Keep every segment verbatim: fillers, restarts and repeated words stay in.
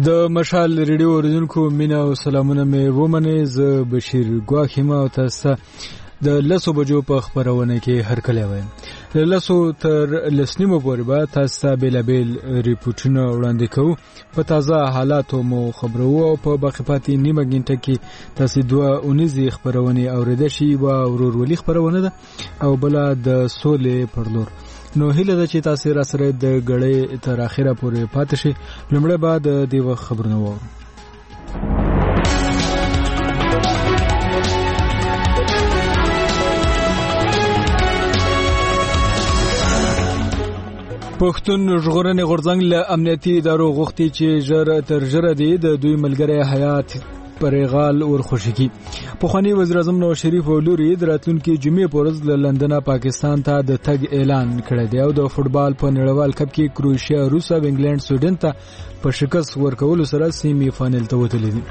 د مشال ریډیو اوریدونکو مینا او سلامونه مې ومنه. زه بشیر ګواخ یم او تاسو د لسو بجو په خبرونه کې هر کله وایم. له لسو تر لسنیمو پورې به تاسو بېلابېل ریپورتونه وړاندې کوو. په تازه حالاتو مو خبرو او په باقي پاتې نیمه غنټه کې تاسو دوه اونیزي خبرونه اوریدل شي او ورورولي خبرونه ده او بل د سولې پر لور. نو هیله ده چې تاسو را سره د غړې تر اخره پورې پاتې شئ. لمړی بعد د دیو خبرونه وو. پښتون ژغورنې غورځنګ له امنیتي ادارو غوښتي چې ژر تر ژره دی د دوی ملګری حیات پرېغال ورخوشي کی. پخوانی وزیر اعظم نواز شریف ولوري د راتلونکي جمعې په ورځ له لندن پاکستان ته د تګ اعلان کړی دی او د فوټبال په نړیوال کپ کې کروشیا روس او انګلند سویډن ته په شکست ورکولو سره سیمي فائنل ته وتلی دي.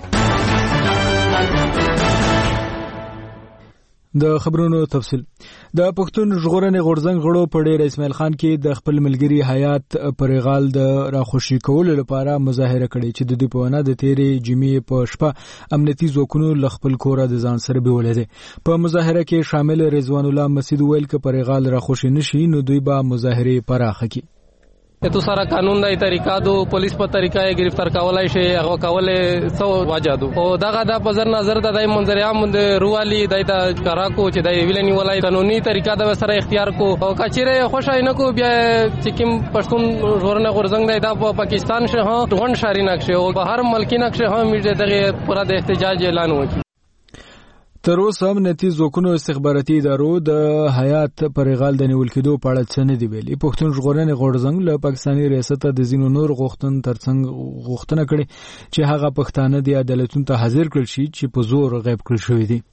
د خبرونو تفصیل. د پښتون ژغورنې غورځنګ غړو په ډېر اسماعیل خان کې د خپل ملګری حیات پرېغال د راخوشي کولو لپاره مظاهره کړې چې د دې په ونه د تیرې جمعې په شپه امنیتي ځواکونو ل خپل کور د ځان سره بیولې دي. په مظاهره کې شامل رضوان الله مسعود ویل ک پرېغال راخوشي نشي نو دوی به مظاهره پراخه کړي. تو سارا قانون دای طریقہ دو پولیس په طریقہ گرفتار کولای شي هغه کولای سو واجادو او دغه د بازار نظر د دای منظر عام د روالي دای ته کرا کو چې دای ویلنی ولای قانوني طریقہ د سره اختیار کو او کچره خوشای نه کو بیا چې کوم پښتون ژغورنې غورځنګ دای د پاکستان شه ها ټون شاری نقشه او بهر ملکی نقشه ها میډه دغه پورا د احتجاج اعلان وکړي. تر اوسه امنیتي ځواکونو استخباراتي ادارو د حیات پرېغال د نیول کېدو په اړه څه نه دی ویلي. پښتون ژغورنې غورځنګ له پاکستاني ریاست د ځینو نور غوښتن ترڅنګ غوښتنه کړې چې هغه پښتانه د عدالتونو ته حاضر کړل شي چې په زور غیب کړل شوی دي.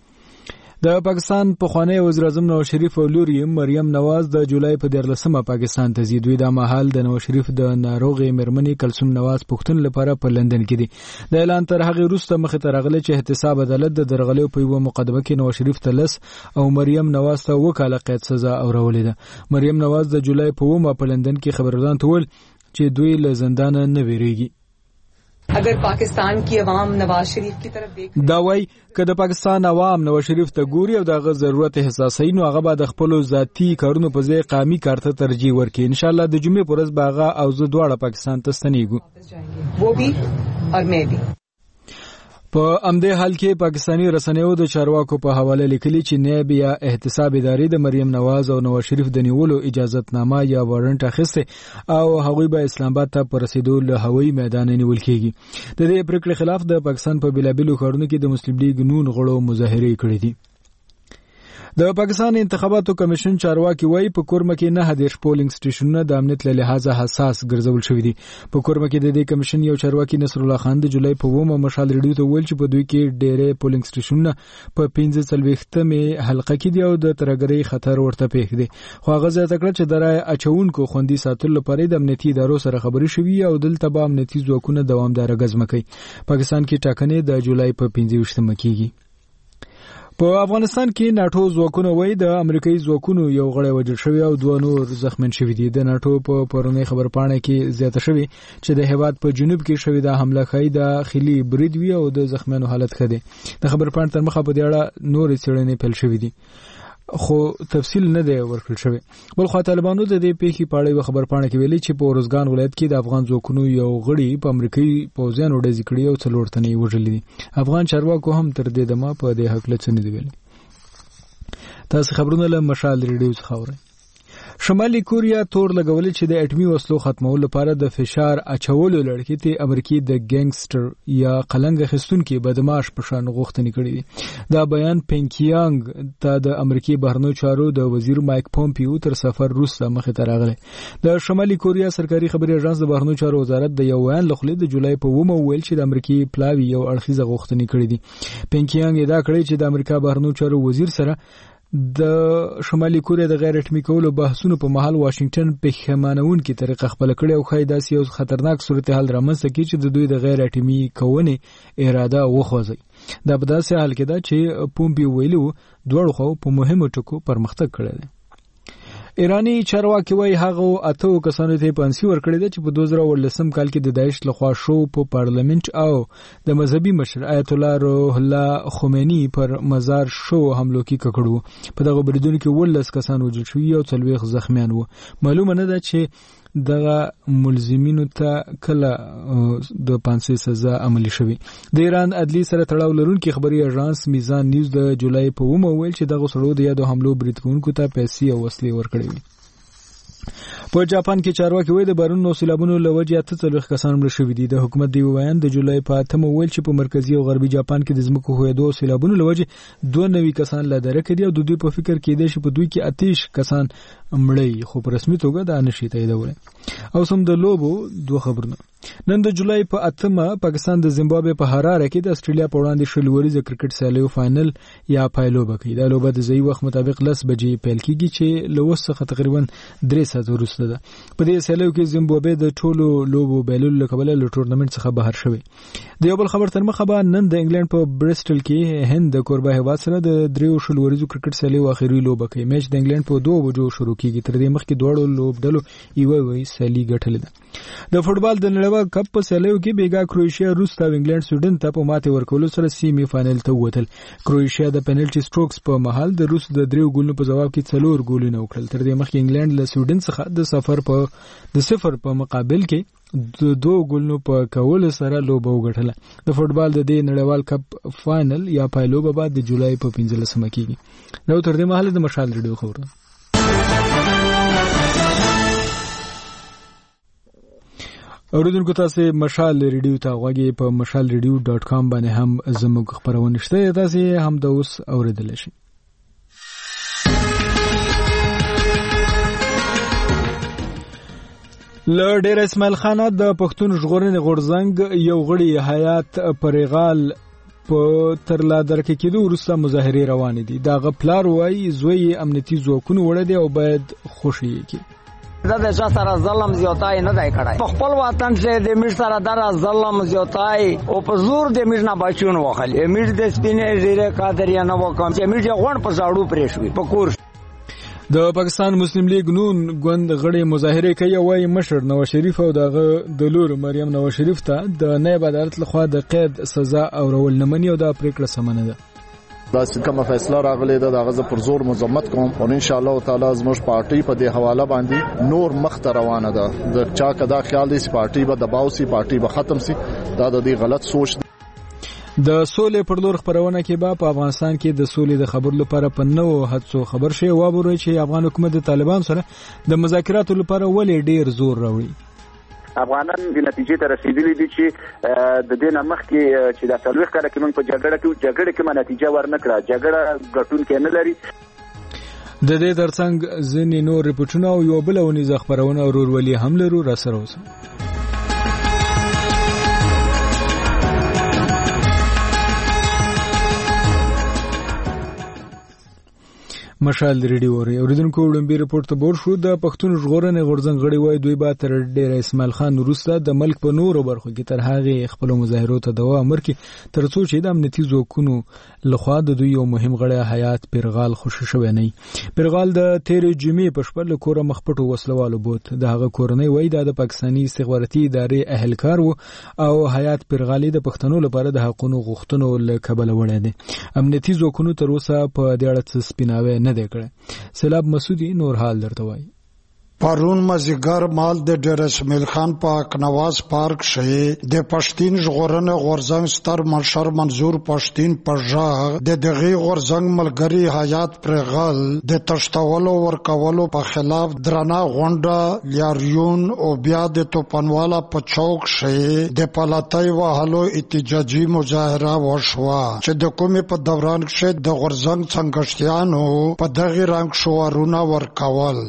د پاکستان پخوانی وزیر اعظم نواز شریف او لوري مریم نواز د جولای په دیارلسمه پاکستان ته ځي. دوی د مهال د نواز شریف د ناروغې مېرمنې کلثوم نواز پښتون لپاره په لندن کې دي. د اعلان تر هغه وروسته مخې ته راغلی چې احتساب عدالت د درغلیو په یوه مقدمه کې نواز شریف ته لس او مریم نواز ته اووه کاله قید سزا اورولې ده. مریم نواز د جولای په اوومه په لندن کې خبرګان ته وویل چې دوی له زندان نه ویریږي. اگر پاکستان کی عوام نواز شریف کی طرف دیکھ دا وای که د پاکستان عوام نواز شریف ته ګوري او دغه ضرورت احساسي نو هغه به د خپل ذاتی کارونو په ځای قومي کار ته ترجیح ورکړي. ان شاء الله د جمعې پر ورځ باغه او زه دواړه پاکستان ته ستنېږو. وہ بھی اور میں بھی. په امدې حال کې پاکستانی رسنیو د چارواکو په حواله لیکلي چې نیب یا احتساب ادارې د مریم نواز او نواز شریف د نیولو اجازهتنامه یا وارنټ اخیسته او هغوی به اسلام آباد ته پر رسیدو له هوایي میدان نیول کېږي. د دې پریکړې خلاف د پاکستان په بېلابېلو ښارونو کې د مسلم لیگ نون غړو مظاهرې کړې دي. د پاکستان انتخاباتو کمیشن چارواکي وایي په کورمه کې نه هدیش پولینګ سټیشنونه د امنیت له لحاظه حساس ګرځول شوي دي. په کورمه کې د دې کمیشن یو چارواکي نصر الله خان د جولای په اوومه مشال ریډیو ته ویل چې په دوی کې ډېرې پولینګ سټیشنونه په پنځه څلوېښتمې حلقه کې دي او د ترهګرۍ خطر ورته پیښ دی. خو هغه زیاته کړه چې د رایې اچوونکو خوندي ساتلو لپاره د امنیتي ادارو سره خبرې شوي او دلته به امنیتي ځواکونه دوامداره ګزمه کوي. پاکستان کې ټاکنې د جولای په پنځه ویشتمه کېږي. په افغانستان کې ناټو ځواکونه وایي د امریکایي ځواکونو یو غړی وژل شوی او دوه نور زخمیان شوي دي. د ناټو په پرونی خبرپاڼه کې زیاته شوی چې د هیواد په جنوب کې شوی د حمله ښایي داخلي برید وي او د زخمیانو حالت ښه دی. د خبرپاڼې تر مخه په دې اړه نورې څېړنې پیل شوي دي خو تفصیل نه دی ورکړل شوی. بل خو طالبانو د دې پیښې په اړه خبرپاڼه کې ویلي چې په روزګان ولایت کې د افغان ځواکونو یو غړي په امریکایي پوځیانو ډزې کړې او څلور تنې یې وژلي دي. افغان چارواکو هم تر دې دمه په دې هکله څه نه دي ویلي. تاسو خبرونه له مشال ریډیو څخه اورئ. شمالي کوریا تور لګولې چې د اټومي وسلو ختمولو لپاره د فشار اچولو لړۍ ته امریکای د ګینګستر یا قلنګ خستونکو بدمعاش په شان غوښتنې کړې دي. دا بیان پینګیانګ ته د امریکای بهرنیو چارو د وزیر مایک پومپیو تر سفر وروسته مخې ته راغلی. د شمالي کوریا سرکاري خبري اژانس د بهرنیو چارو وزارت د یو بیان له خولې د جولای په اوومه ویل چې د امریکای پلاوی یو اړخیزه غوښتنې کړې دي. پینګیانګ دا کړی چې د امریکا بهرنیو چارو وزیر سره د شمالي کوریا د غیر اټومي کولو بحثونو په محل واشنگټن پښیمانونکې طریقه خپل کړي او خای داسې یو خطرناک صورتحال رامنځته کړي چې د دوی د غیر اټومي کونې اراده وخوځي. دا په داسې حال کې ده چې پومپیو ویلو دوړو خو په مهمو ټکو پرمختګ کړی دی. ایرانی چارواکي وايي هغه اته کسانو ته پانسي ورکړي ده چې په دوه زره ولسم کال کې د داعش لخوا شو په پارلیمنت او د مذهبي مشر آیت الله روح الله خمینی پر مزار شو حملو کې ککړو. په دغه بریدونو کې ولس کسان وژل شوي او څلوېښت زخمیان وو. معلومه نه ده چې دغه ملزمینو ته کله د پانسي سزا عملي شوي. د ایران عدلي سره تړاو لرونکي خبري اژانس میزان نیوز د جولای په اوومه ویل چې دغه سړو د یادو حملو برید کوونکو ته پیسې او وسلې ورکړې وي. په جاپان کې چارواکي وایي د بارونو او سیلابونو له وجې اته څلوېښت کسان مړه شوي دي. د حکومت دی بیان د جولای په اتمه ویل چې په مرکزي او غربي جاپان کې د ځمکو ښویېدو او سیلابونو له وجې دوه نوي کسان لا درکه دي او د دوی په فکر کې دی چې په دوی کې اتیش کسان مړی، خو په رسمي توګه دا نشي تاییدولی. او سم د لوبو دوه خبرونه. نن د جولای په اتمه پاکستان د زیمبابوې په هراره کې د استرالیا په وړاندې شل وریزه کرکټ سیالیو فائنل یا پایلوبه کوي. دا لوبه د ځایي وخت مطابق لس بجې پیل کیږي چې له اوس څخه تقریبا درې ساعته وروسته ده. په دې سیالیو کې زیمبابوې د ټولو لوبو بایللو له کبله له ټورنمنټ څخه بهر شوی. د یو بل خبر تر مخه به نن د انګلند په برسټل کې هند د کوربه هیواد سره د دریو شل وریزو کرکټ سیالیو اخیری لوبه کوي. میچ د انګلند په دوه بجو شروع کیږي. تر دې مخکې دواړو لوبډلو یوه یوه سیالي ګټلې ده. د فوټبال د نړیوال کپ په سیالیو کې بیګا کروشیا روس او انګلند سویډن ته په ماتې ورکولو سره سیمي فائنل ته ووتل. کروشیا د پینالټي سټروکس په محل د روس د دریو ګولونو په جواب کې څلور ګولونه وکړل. تر دې مخکې انګلند له سویډن څخه د سفر په د صفر په مقابل کې د دوه ګولونو په کولو سره لوبه وګټله. د فوټبال د دې نړیوال کپ فائنل یا پایلوبه بعد د جولای په پنځلسمه کېږي. نو تر دې مهاله د مشال ریډیو خبرونه. اوریدونکو تاسو مشال ریډیو ته غوږی په مشال ریډیو ډاٹ کام باندې هم زموږ خبرونه شته. تاسو هم د اوس اوریدل شي. له ډیر اسماعیل خان د پښتون ژغورنې غورځنګ یو غړي حیات پرغال په ترلا درکه کېدو وروسته مظاهره روانې دي. دا غپلار وای زوی امنیتي ځواکونه وړه دي او باید خوشي کی. دا د چا سره ظلم زیاتای نه دی کړای. په خپل وطن کې د میډ سره در ظلم زیاتای او په زور د میډ نه بچون وخل. میډ د سپینې زیره قادر یا نه وکم چې میډ غون په زاړو پرې شوی په کور. د پاکستان مسلم لیگ نون ګوند غړي مظاهره کوي. وایي مشر نواز شریف او دغه د لور مریم نواز شریف ته د نایب عدالت لخوا د قید سزا او رول نه مني او د پریکړه سمنه ده. دا کومه فیصله راغلی ده د غزه پر زور مذمت کوم او ان شاء الله تعالی زموږ پارټي په دې حواله باندې نور مخ ته روانه ده. د چا کدا خیال دی چې پارټي به دباو سي، پارټي به ختم سي، دا د دې غلط سوچ ده. د سولې پر لور خبرونه کې به په افغانستان کې د سولې د خبرو لپاره په نوو هڅو خبر شي. وابوري چې افغان حکومت د طالبان سره د مذاکراتو لپاره ولې ډیر زور راوړي. افغانان د نتیجې ته رسیدلي دي چې د دې نه مخکې چې د څلوېښت کاله کې موږ په جګړه کې جګړه کې ما نتیجه ورنکړه. جګړه ګټونکی نه لري. د دې ترڅنګ ځینې نور ریپورټونه او یو بل ونیزه خبرونه او ورولي هم لرو. را سره اوسئ. مشال ریډیو اوري. اوریدونکو وړاندې ریپورت ته بور شو. د پښتون ژغورنې غورځنګ غړي وای دوی به تر ډیر اسماعیل خان وروسته د ملک په نورو برخو کې تر هغه خپل مظاهرو ته دوام ورکړي تر څو چې د امنیتي ځواکونو لخوا د دوی یو مهم غړی حیات پرغال خوشی شوی نه. پرغال د تیرې جمعې په شپه له کوره مخپټو وسلوالو بوت. د هغه کورنۍ وای د پاکستاني استخباراتي ادارې اهلکار وو او حیات پرغالي د پښتنو لپاره د حقوقو غوښتنو له کبله وړي دي. امنیتي ځواکونو تر اوسه په دې اړه سپیناوي نه دی کړی. سیلاب مسعودي نور حال درته وایي. پرون مازیګر مال د ډیر اسماعیل خان پاک نواز پارک شي د پښتین ژغورنې غورځنګ ستر مشر منظور پښتین پژغ د دغه غورځنګ ملګری حیات پرغل د تشتولو ورکولو په خلاف درنا غونډه لاریون او بیا د توپنوالا په چوک شي د پلاتای وهلو احتجاجي مظاهره وشوه چې د کومې په دوران کې د غورځنګ څنګهشتيانو په دغه رنګ شوارونه ورکول.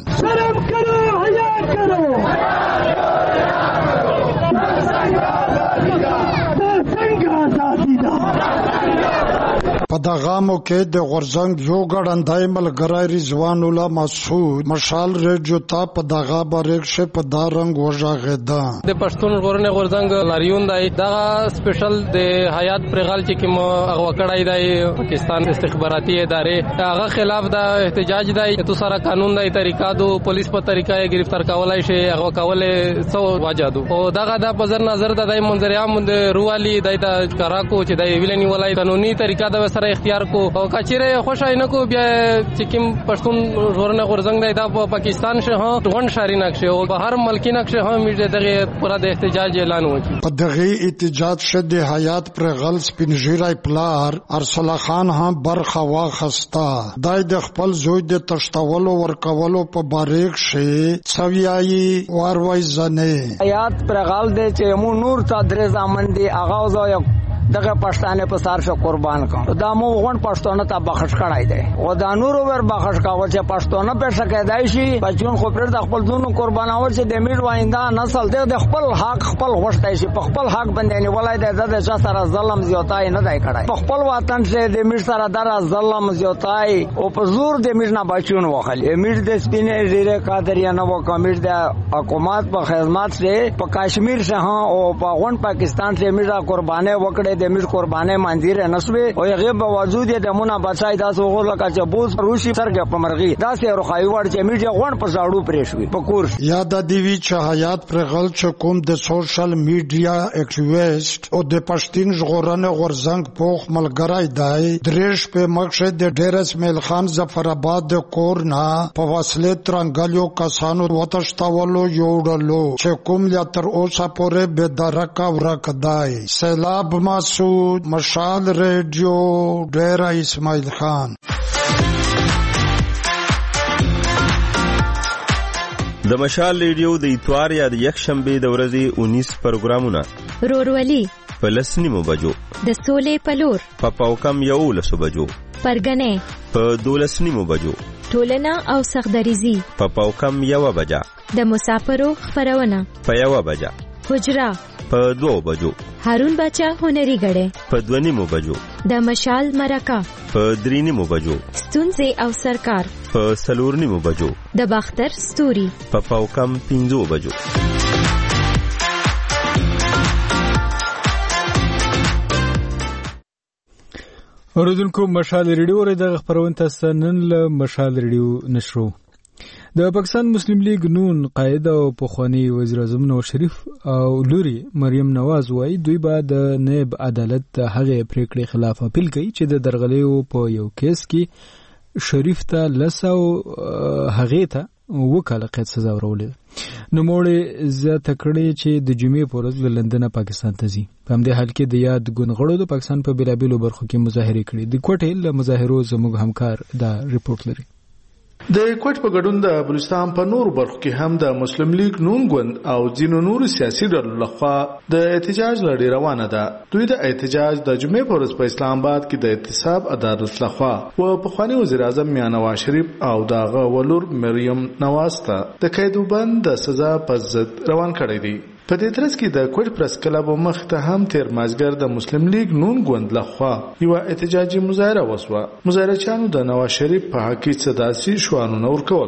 په دغه کې د غورځنګ یو ګړندای ملګری رضوان الله مسعود مشال ریډیو ته په دغه باریک شه په دا رنگ وژغېدا. د پښتون ژغورنې غورځنګ لاریون دی دا سپیشل د حیات پرغال چې کوم هغه کړای دی پاکستان استخباراتي ادارې هغه خلاف دا احتجاج دی تو سره قانون دی طریقہ دو پولیس په طریقه گرفتار کولای شي هغه کولای سو واجادو او دغه د په نظر د منظر عام د روالي د کراکو چې د ویلنی ولای قانوني طریقه د سره اختیار کو او کچره خوشاله نه کو بیا چې کوم پښتون ژغورنې غورځنګ دی دا په پاکستان شه غون شاري نقشه او په هر ملکی نقشه هم دغه پورا د احتجاج اعلان وکړي. په دغه احتجاج شد حیات پرغل سپینژیرای پلار ارسلا خان هم برخه واخستا دای د خپل زوی د تشتولو ورکولو په باریک شي څویایي واروي زنه حیات پرغل د چې مو نور تا درې ځامن دی اغاز او دغه پښتانه په سار شو قربان کړ دا مو غون پښتون ته بخښ کړای دی او دا نور ور بخښ کاوه چې پښتون په شکایدای شي بچون خو پر د خپل دونو قرباناور چې د میډ ویندا نسل د خپل حق خپل غوښتای شي په خپل حق باندې ولای د د سره ظلم زیاتای نه دی کړای په خپل وطن چې د میډ سره در ظلم زیاتای او په زور د میډ نه بچون وخل میډ د سپینې ډیره قادر یا نو کمیټ د حکومت په خدمات سره په کشمیر شه او په غون پاکستان سره میډ قربانه وکړي د میر قربانه منځره نسوي او هغه باوجود د مونږه بچای تاسو وګورل کچ بوز روشي سرګ په مرغي دا سه روخای ور چې میډیا غون په ځاړو پرېښوي په کورس یاد دی وی چې حیات پرغل چې کوم د سوشل میډیا اکټیویسټ او د پښتون ژغورنې غورځنګ پوخ ملګری دی درېش په مقصد د ډیرس میل خان ظفر آباد د کورنا په وسله ترنګلو کسانو وتشتاولو یوړلو چې کوم یا تر اوسه پورې به درکا ورکدای سیلاب ما مسعود مشال ریډیو ډیرا اسماعیل خان. د مشال ریډیو د اتوار یا د یک شنبه د ورځې اونیس پروګرامونه رورولي په لسنیمو بجو د سولې پلور په پاوکم یو لسو بجو پرګنې په دولسنیمو بجو ټولنه او سخدریزي په پاوکم یو بجا د مسافرو خبرونه په یو بجا حجرا په دو بجو هارون بچا هنري غړې په دونیمو بجو د مشال مرکه په درینیمو بجو ستونزې او سرکار په سلورنیمو بجو د باختر ستوري په پاوکم پینځو بجو. اوریدونکو مشال ریډیو ری د خبرونه تاسو نن له مشال ریډیو نشرو. د پاکستان مسلم لیگ نون قائد او پخوانی وزیر اعظم نواز شریف او لوري مریم نواز وایي دوی به د نائب عدالت هغه پریکړې خلاف اپیل کوي چې د درغلیو په یو کیس کې شریف ته لسو هغه ته وکاله قید سزا ورولې نو موړې زیاته کړې چې د جمعې په ورځ له لندن پاکستان ته ځي. په همدې حال کې د یاد ګونغړو د پاکستان په بیلابیلو برخو کې مظاهرې کړې. د کوټې له مظاهرو زموږ همکار دا ریپورت لري. د کوټ په ګډون د بلوچستان په نورو برخو کې هم د مسلم لیگ نون ګوند او ځینو نورو سیاسي ډلو لخوا د احتجاج لړۍ روانه ده. دوی د احتجاج د جمعې په ورځ په اسلام آباد کې د احتساب عدالت لخوا و پخوانی وزیر اعظم میاں نواز شریف او داغه ولور مریم نواز ته د قیدوبند د سزا په ضد روان کړی دی. په دې ترڅ کې د کوټ پریس کلب مخ ته هم تیر مازګر د مسلم لیگ نون ګوند لخوا یو احتجاجي مظاهره وسوه. مظاهرچیانو د نواز شریف په حق کې صداسي شوانونه ورکول.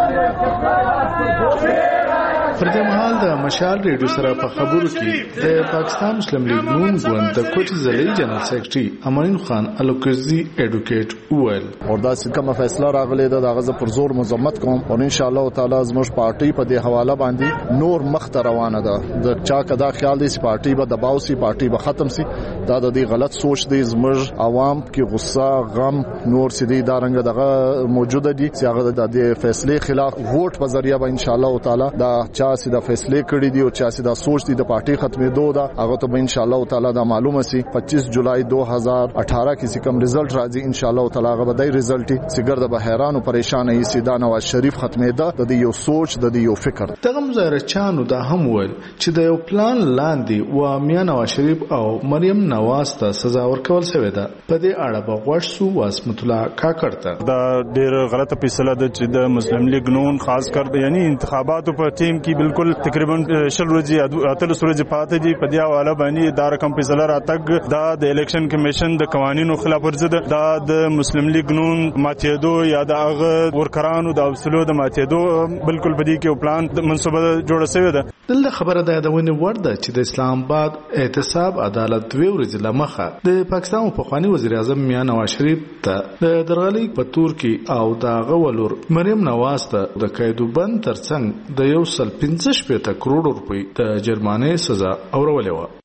پر دې مهال د مشال ریډیو سره په خبرو کې د پاکستان مسلم لیگ نون ګوند د کوټ ضلعي جنرال سیکریټري امین خان الوکزي اډوکیټ وویل او دا کومه فیصله راغله د غزه پر زور مذمت کوم او ان شاء الله تعالی زموږ پارټي په دې حواله باندې نور مخ ته روانه ده. د چا کدا خیال دی چې پارټي به دباو سي پارټي به ختم سي دا د دې غلط سوچ دی. زموږ عوام کې غصه غم نور سي دي دا رنګ دغه موجوده دي چې هغه د دې فیصله خلاف ووټ په ذریعہ به ان شاء الله تعالی دا چا سي د فیصله کړی دی او چا سي دا سوچ دی د پارټي ختمېدو دا هغه ته به ان شاء الله تعالی دا معلومه سي. پچیس جولای دو هزار اٹھارہ کې کوم رزلټ راځي ان شاء الله تعالی هغه به دای رزلټ سي ګرځي به حیران او پریشان یې سي دا نواز شریف ختمېده د دې یو سوچ د دې یو فکر. دغه مظاهره چانو دا هم ویل چې د یو پلان لاندې و میاں نواز شریف او مریم نواز ته سزا ورکول شوې ده. په دې اړه به غوښ سو واسمت الله کاکړ ته دا ډېر غلطه فیصله ده چې د مسلم لیگ نون خاص کر یعنی انتخاباتو په ټیم کې بالکل تقریبا شل ورځې اتلس ورځې پاتې دي په دې حواله باندې دا رقم فیصله راتګ دا د الیکشن کمیشن د قوانینو خلاف ورزي ده دا د مسلم لیگ نون ماتېدو یا د هغه ورکرانو د اوسلو د ماتېدو بالکل په دې کې پلان د منصوبه جوړه شوې ده. دلته خبره ده د ونی ورده چې د اسلام آباد احتساب عدالت دوی ورځې لمخه د پاکستان په خواني وزیر اعظم میاں نواز شریف ته د درغلي په تور کې او د غولور مریم نواز ته د قیدوبند ترڅنګ د یو سل پنځه شپږ کروڑ روپۍ د جرمانې سزا اورولې و.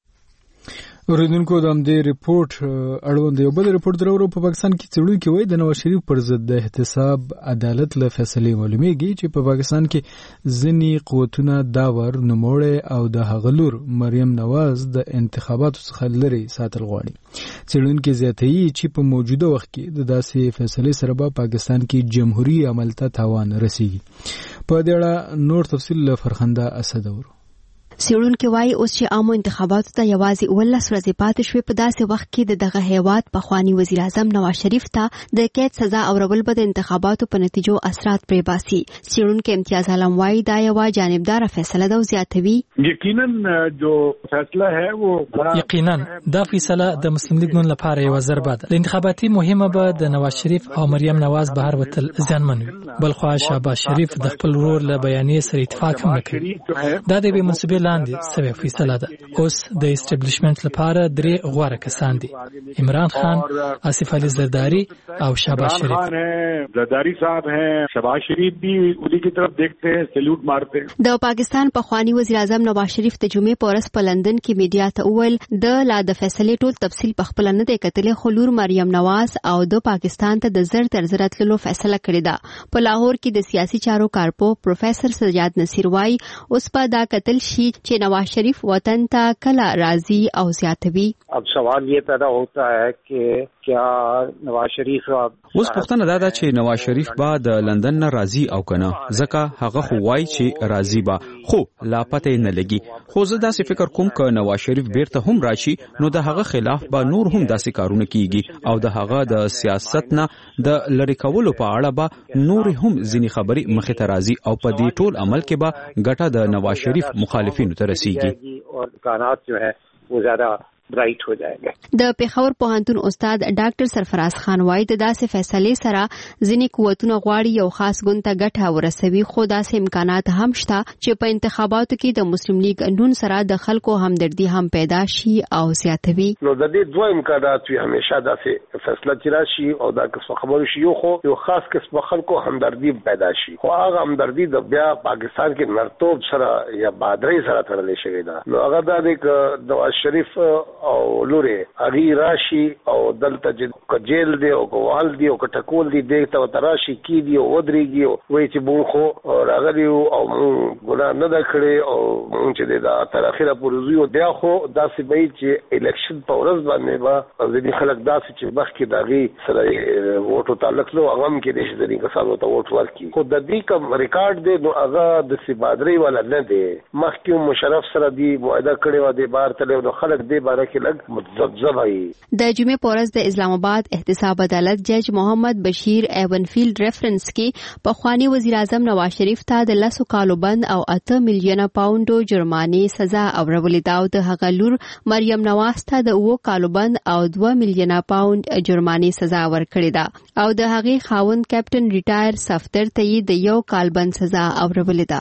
اوریدونکو د همدې ریپورت اړوند یو بل ریپورت درورو په پاکستان کې څېړونکي وایي د نواز شریف پر ضد د احتساب عدالت له فیصلې معلومیږي چې په پاکستان کې ځینې قوتونه داور نوموړی او د هغه لور مریم نواز د انتخاباتو څخه لرې ساتل غواړي. څېړونکي زیاتوي چې په موجوده وخت کې د داسې فیصلې سره به پاکستان کې جمهوري عمل ته تاوان رسیږي. په دې اړه نور تفصیل له فرخنده اسد اورو. څېړونکي وایي اوس چې عامو انتخاباتو ته یوازې اوولس ورځې پاتې شوې په داسې وخت کې د دغه هیواد پخواني وزیر اعظم نواز شریف ته د قید سزا اورول به د انتخاباتو په نتیجو اثرات پرې باسي. څېړونکي امتیاز عالم وایي دا یوه جانبداره فیصله ده او زیاتوي یقینا جو فیصله ہے وہ یقینا دا فیصله د مسلم لیگ نون لپاره یو ضربه ده. د انتخاباتي مهمه به د نواز شریف او مریم نواز بهر وتل زیانمن وي. بلخو شهباز شریف د خپل ورور له بیانیې سره اتفاق هم نه کوي. دا د بې منصبې لاندې سوي فیصله ده. اوس د اسټابلیشمنت لپاره درې غوره کسان دي: عمران خان، آصف علي زرداری او شهباز شریف. زرداری صاحب ہیں، شهباز شریف بھی انہی کی طرف دیکھتے ہیں، سلیوٹ مارتے ہیں. د پاکستان پخوانی وزیر اعظم نواز شریف د جمعې په ورځ په لندن کې میډیا ته وویل د لا د فیصلې ټول تفصیل په خپل نه دی کتلې، خو لور مریم نواز او د پاکستان ته د زر تر زر تللو فیصله کړې ده. په لاهور کې د سیاسي چارو کارپو پروفیسر سجاد نصیر وایي اوس په دا کتل شي چې نواز شریف وطن ته کله راځي او زیاتوي. اب سوال یہ پیدا ہوتا ہے کہ کیا نواز شریف اوس پوښتنه دا ده چې نواز شریف به د لندن نه راځي او کنه، ځکه هغه خو وایي چې راځي به، خو لا پته نه لګي. خو زه داسې فکر کوم چې نواز شریف بیرته هم راشي نو د هغه خلاف به نور هم داسې کارونه کیږي او د هغه د سیاست نه د لری کولو په اړه به نور هم ځینې خبرې مخې ته راځي او په دې ټول عمل کې به ګټه د نواز شریف مخالفینو ته رسیږي اور امکانات جو ہے وہ زیادہ برایټ ہو جائے گا. د پیښور پوهنتون استاد ډاکټر سرفراز خان وایي د داسې فیصلې سره ځینې قوتونه غواړي یو خاص ګوند ته ګټه ورسوي، خو داسې امکانات هم شته چې په انتخاباتو کې د مسلم لیگ نون سره د خلکو همدردي هم پیدا شي او زیاتوي. نو د دې دوه امکانات وي همیشه داسې فیصله چې راشي او دا قسم خبرو شي، یو خو یو خاص قسم خلکو همدردي پیدا شي، خو هغه همدردي د بیا پاکستان کې مرتوب سره یا بادرۍ سره تړلې شوې ده. نو هغه دا دی چې نواز شریف او لورې اغي راشي او دلته چې جیل دی او کوال دی او کټکول دی دغه تراشي کی دی او ودرېږي وای چې مونږ خو راغلی او مونږ ګناه نه دا کړې او مونږ چې دا تر اخره پورې زیو بیا خو داسې به چې الیکشن په ورځ باندې به ځینې خلک داسې چې مخکې د هغې سره ووټو تعلق نو هغه هم کېدای شي ځینې کسانو ته ووټ ورکړي، خو د دې کوم ریکارډ دی نو هغه داسې بادرۍ والا نه دی. مخکې مشرف سره دی معاهده کړې وه، دی بار تللی نو خلک دې باره کې لږ متذبذب وي. د جمعې په ورځ د اسلام آباد احتساب عدالت جج محمد بشیر ایونفیلد ریفرنس کې پخوانی وزیر اعظم نواز شریف ته د لسو کالو بند او اته میلیونه پاونډو جرمانې سزا اورولې ده او د هغه لور مریم نواز ته د اوو کالو بند او دوه میلیونه پاونډ جرمانې سزا ورکړې ده او د هغې خاوند کیپټن ریټایر صفدر ته یې د یو کال بند سزا اورولې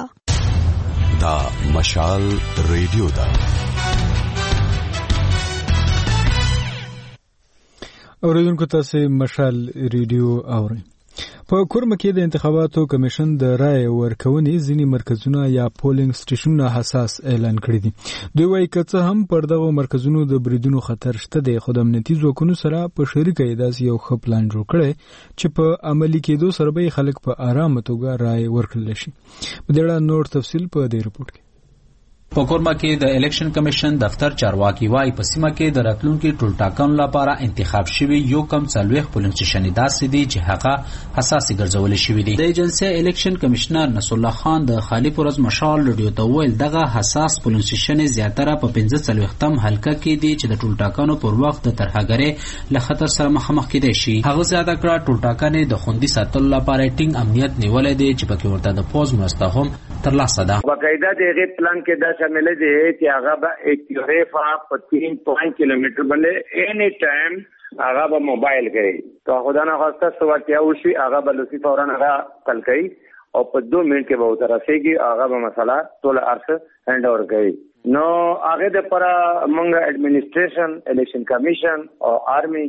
ده. دا مشال ریډیو ده. اوریدونکو تاسو مشال ریډیو اورئ. په کورمه کې د انتخاباتو کمیشن د رای ورکونې ځینې مرکزونه یا پولینګ سټیشنونه حساس اعلان کړي دي. دوی وایي که څه هم پر دغه مرکزونو د بریدونو خطر شته دی، خو د امنیتي ځواکونو سره په شریکه یې داسې یو ښه پلان جوړ کړی چې په عملي کېدو سره به خلک په ارامه توګه رای ورکړلی شي. په دې اړه نور تفصیل په دې رپورټ کې. په کورما کې د الیکشن کمیشن دفتر چارواکي وايي په سیمه کې د راتلونکي ټولټاکنو لپاره انتخاب شوی یو کم څلوېښت پولینګ سټیشنې داسې دي چې هغه حساسې ګرځول شوي دي. د ایجنسي الیکشن کمیشنر نصر الله خان د خالي پرز مشال رادیو ته ویل دغه حساس پولینګ سټیشنې زیاتره په پنځه څلوېښتم حلقه کې دي چې د ټولټاکنو پر وخت د ترهګرۍ له خطر سره مخامخ کېدای شي. هغه زیاته کړه ټولټاکنې د خوندي ساتلو لپاره ټینګ امنیت نیولې دي چې پکې ورته د پوز مرسته هم ترلاسه ده. باقاعده د هغې پلان کې دا شامل دي چې هغه به ایک رفع په تین پوائنٹ کیلومتر باندې اینی ټایم هغه به موبایل کوي. تو خدا نه خواسته څه واقعیا وشي هغه به لسی فورا هغه تل کوي او په دو منټ کې به ورته رسېږي. هغه به مسله ټول ارث هینډ اوور کوي. نو هغه د پر موږ اډمنسټریشن الیکشن کمیشن او آرمی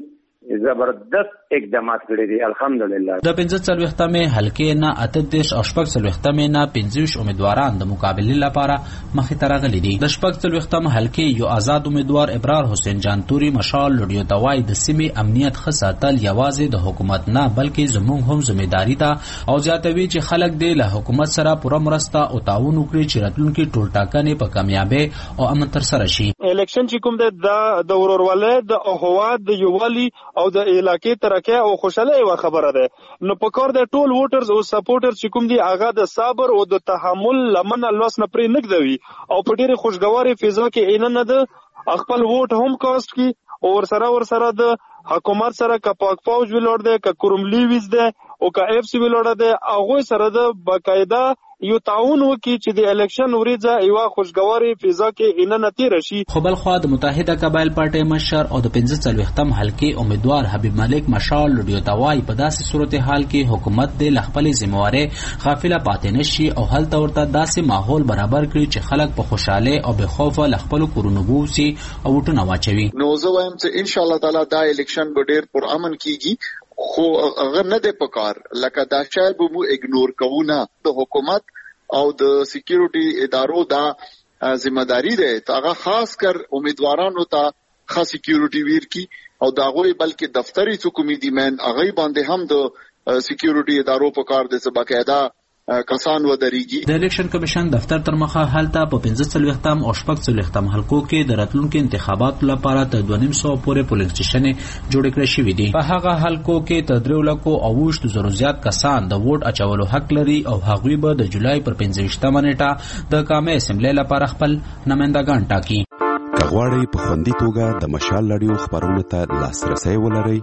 زبردست اقدامات کړی دي الحمدلله. د پنځه څلوېښتمې حلقې نه اته دېرش او شپږ څلوېښتمې نه پنځه ویشت امیدواران د مقابلې لپاره مخې ته راغلي دي. د شپږ څلوېښتم حلقې یو آزاد امیدوار ابرار حسین جان توري مشال رادیو ته وایي د سیمې امنیت ښه ساتل یوازې د حکومت نه بلکې زموږ هم ذمہداري ده او زیاتوي چې خلک دې له حکومت سره پوره مرسته او تعاون وکړي چې راتلونکي ټولټاکنې په کامیابۍ او امن ترسره شي. الیکشن چې کوم دی د ورورولۍ د اخوات د یووالي او د علاقې ترقه او خوشاله یو خبره ده. نو په کار د ټول ووټرز او سپورټر چې کوم دي هغه د صبر او د تحمل لمن لوس نه پرې نګدوي او په ډېر خوشګواري فضا کې عین نه ده خپل ووټ هم کاست کی او سره ور سره د حکومت سره کا پاک فوج ویلوړ ده کا کوروملی ویز ده او کا اف سی ویلوړ ده هغه سره د باقاعده یو تعاون وکي چې د الیکشن وریځه یو خوشګواري فضا کې ان نه تیر شي. خو بل خو د متحده قبایل پارټي مشر او د پنځه څلوېښتم حلقې امیدوار حبیب ملک مشال رادیو ته وایي په داسې صورتحال کې حکومت د خپلې ذمہوارۍ غافله پاتې نشي او هلته ورته داسې ماحول برابر کړي چې خلک په خوشاله او بې خوفه له خپلو کورونو ووځي او ووټونه واچوي. نو زه وایم چې ان شاء الله تعالی دا الیکشن به ډېر پرامن کیږي خو هغه نه دی پکار لکه دا شاید به مو اګنور کوو نه. د حکومت او د سکیورټي ادارو دا ذمہداري ده هغه خاص کر امیدوارانو ته خاص سکیورټي ویر کی او داغوی بلکې دفتری حکومتي دی من هغه باندې هم د سکیورټي ادارو په کار د سبقاعده کسان ودرېږي. د الیکشن کمیشن دفتر تر مخه هلته په پنځه څلوېښتم او شپږ څلوېښتم حلقو کې د راتلونکو انتخاباتو لپاره تر دوه نیم سوه پورې پولینګ سټیشنې جوړې کړې شوې دي. په هغه حلقو کې تر درېو لکو او اوویشتو زرو زیات کسان د ووټ اچولو حق لري او هغوی به د جولای پر پنځه ویشتمه نیټه د عامه اسمبلۍ لپاره خپل نمایندګان ټاکي. که غواړئ په خوندي توګه د مشال رادیو خبرونو ته لاسرسی ولرئ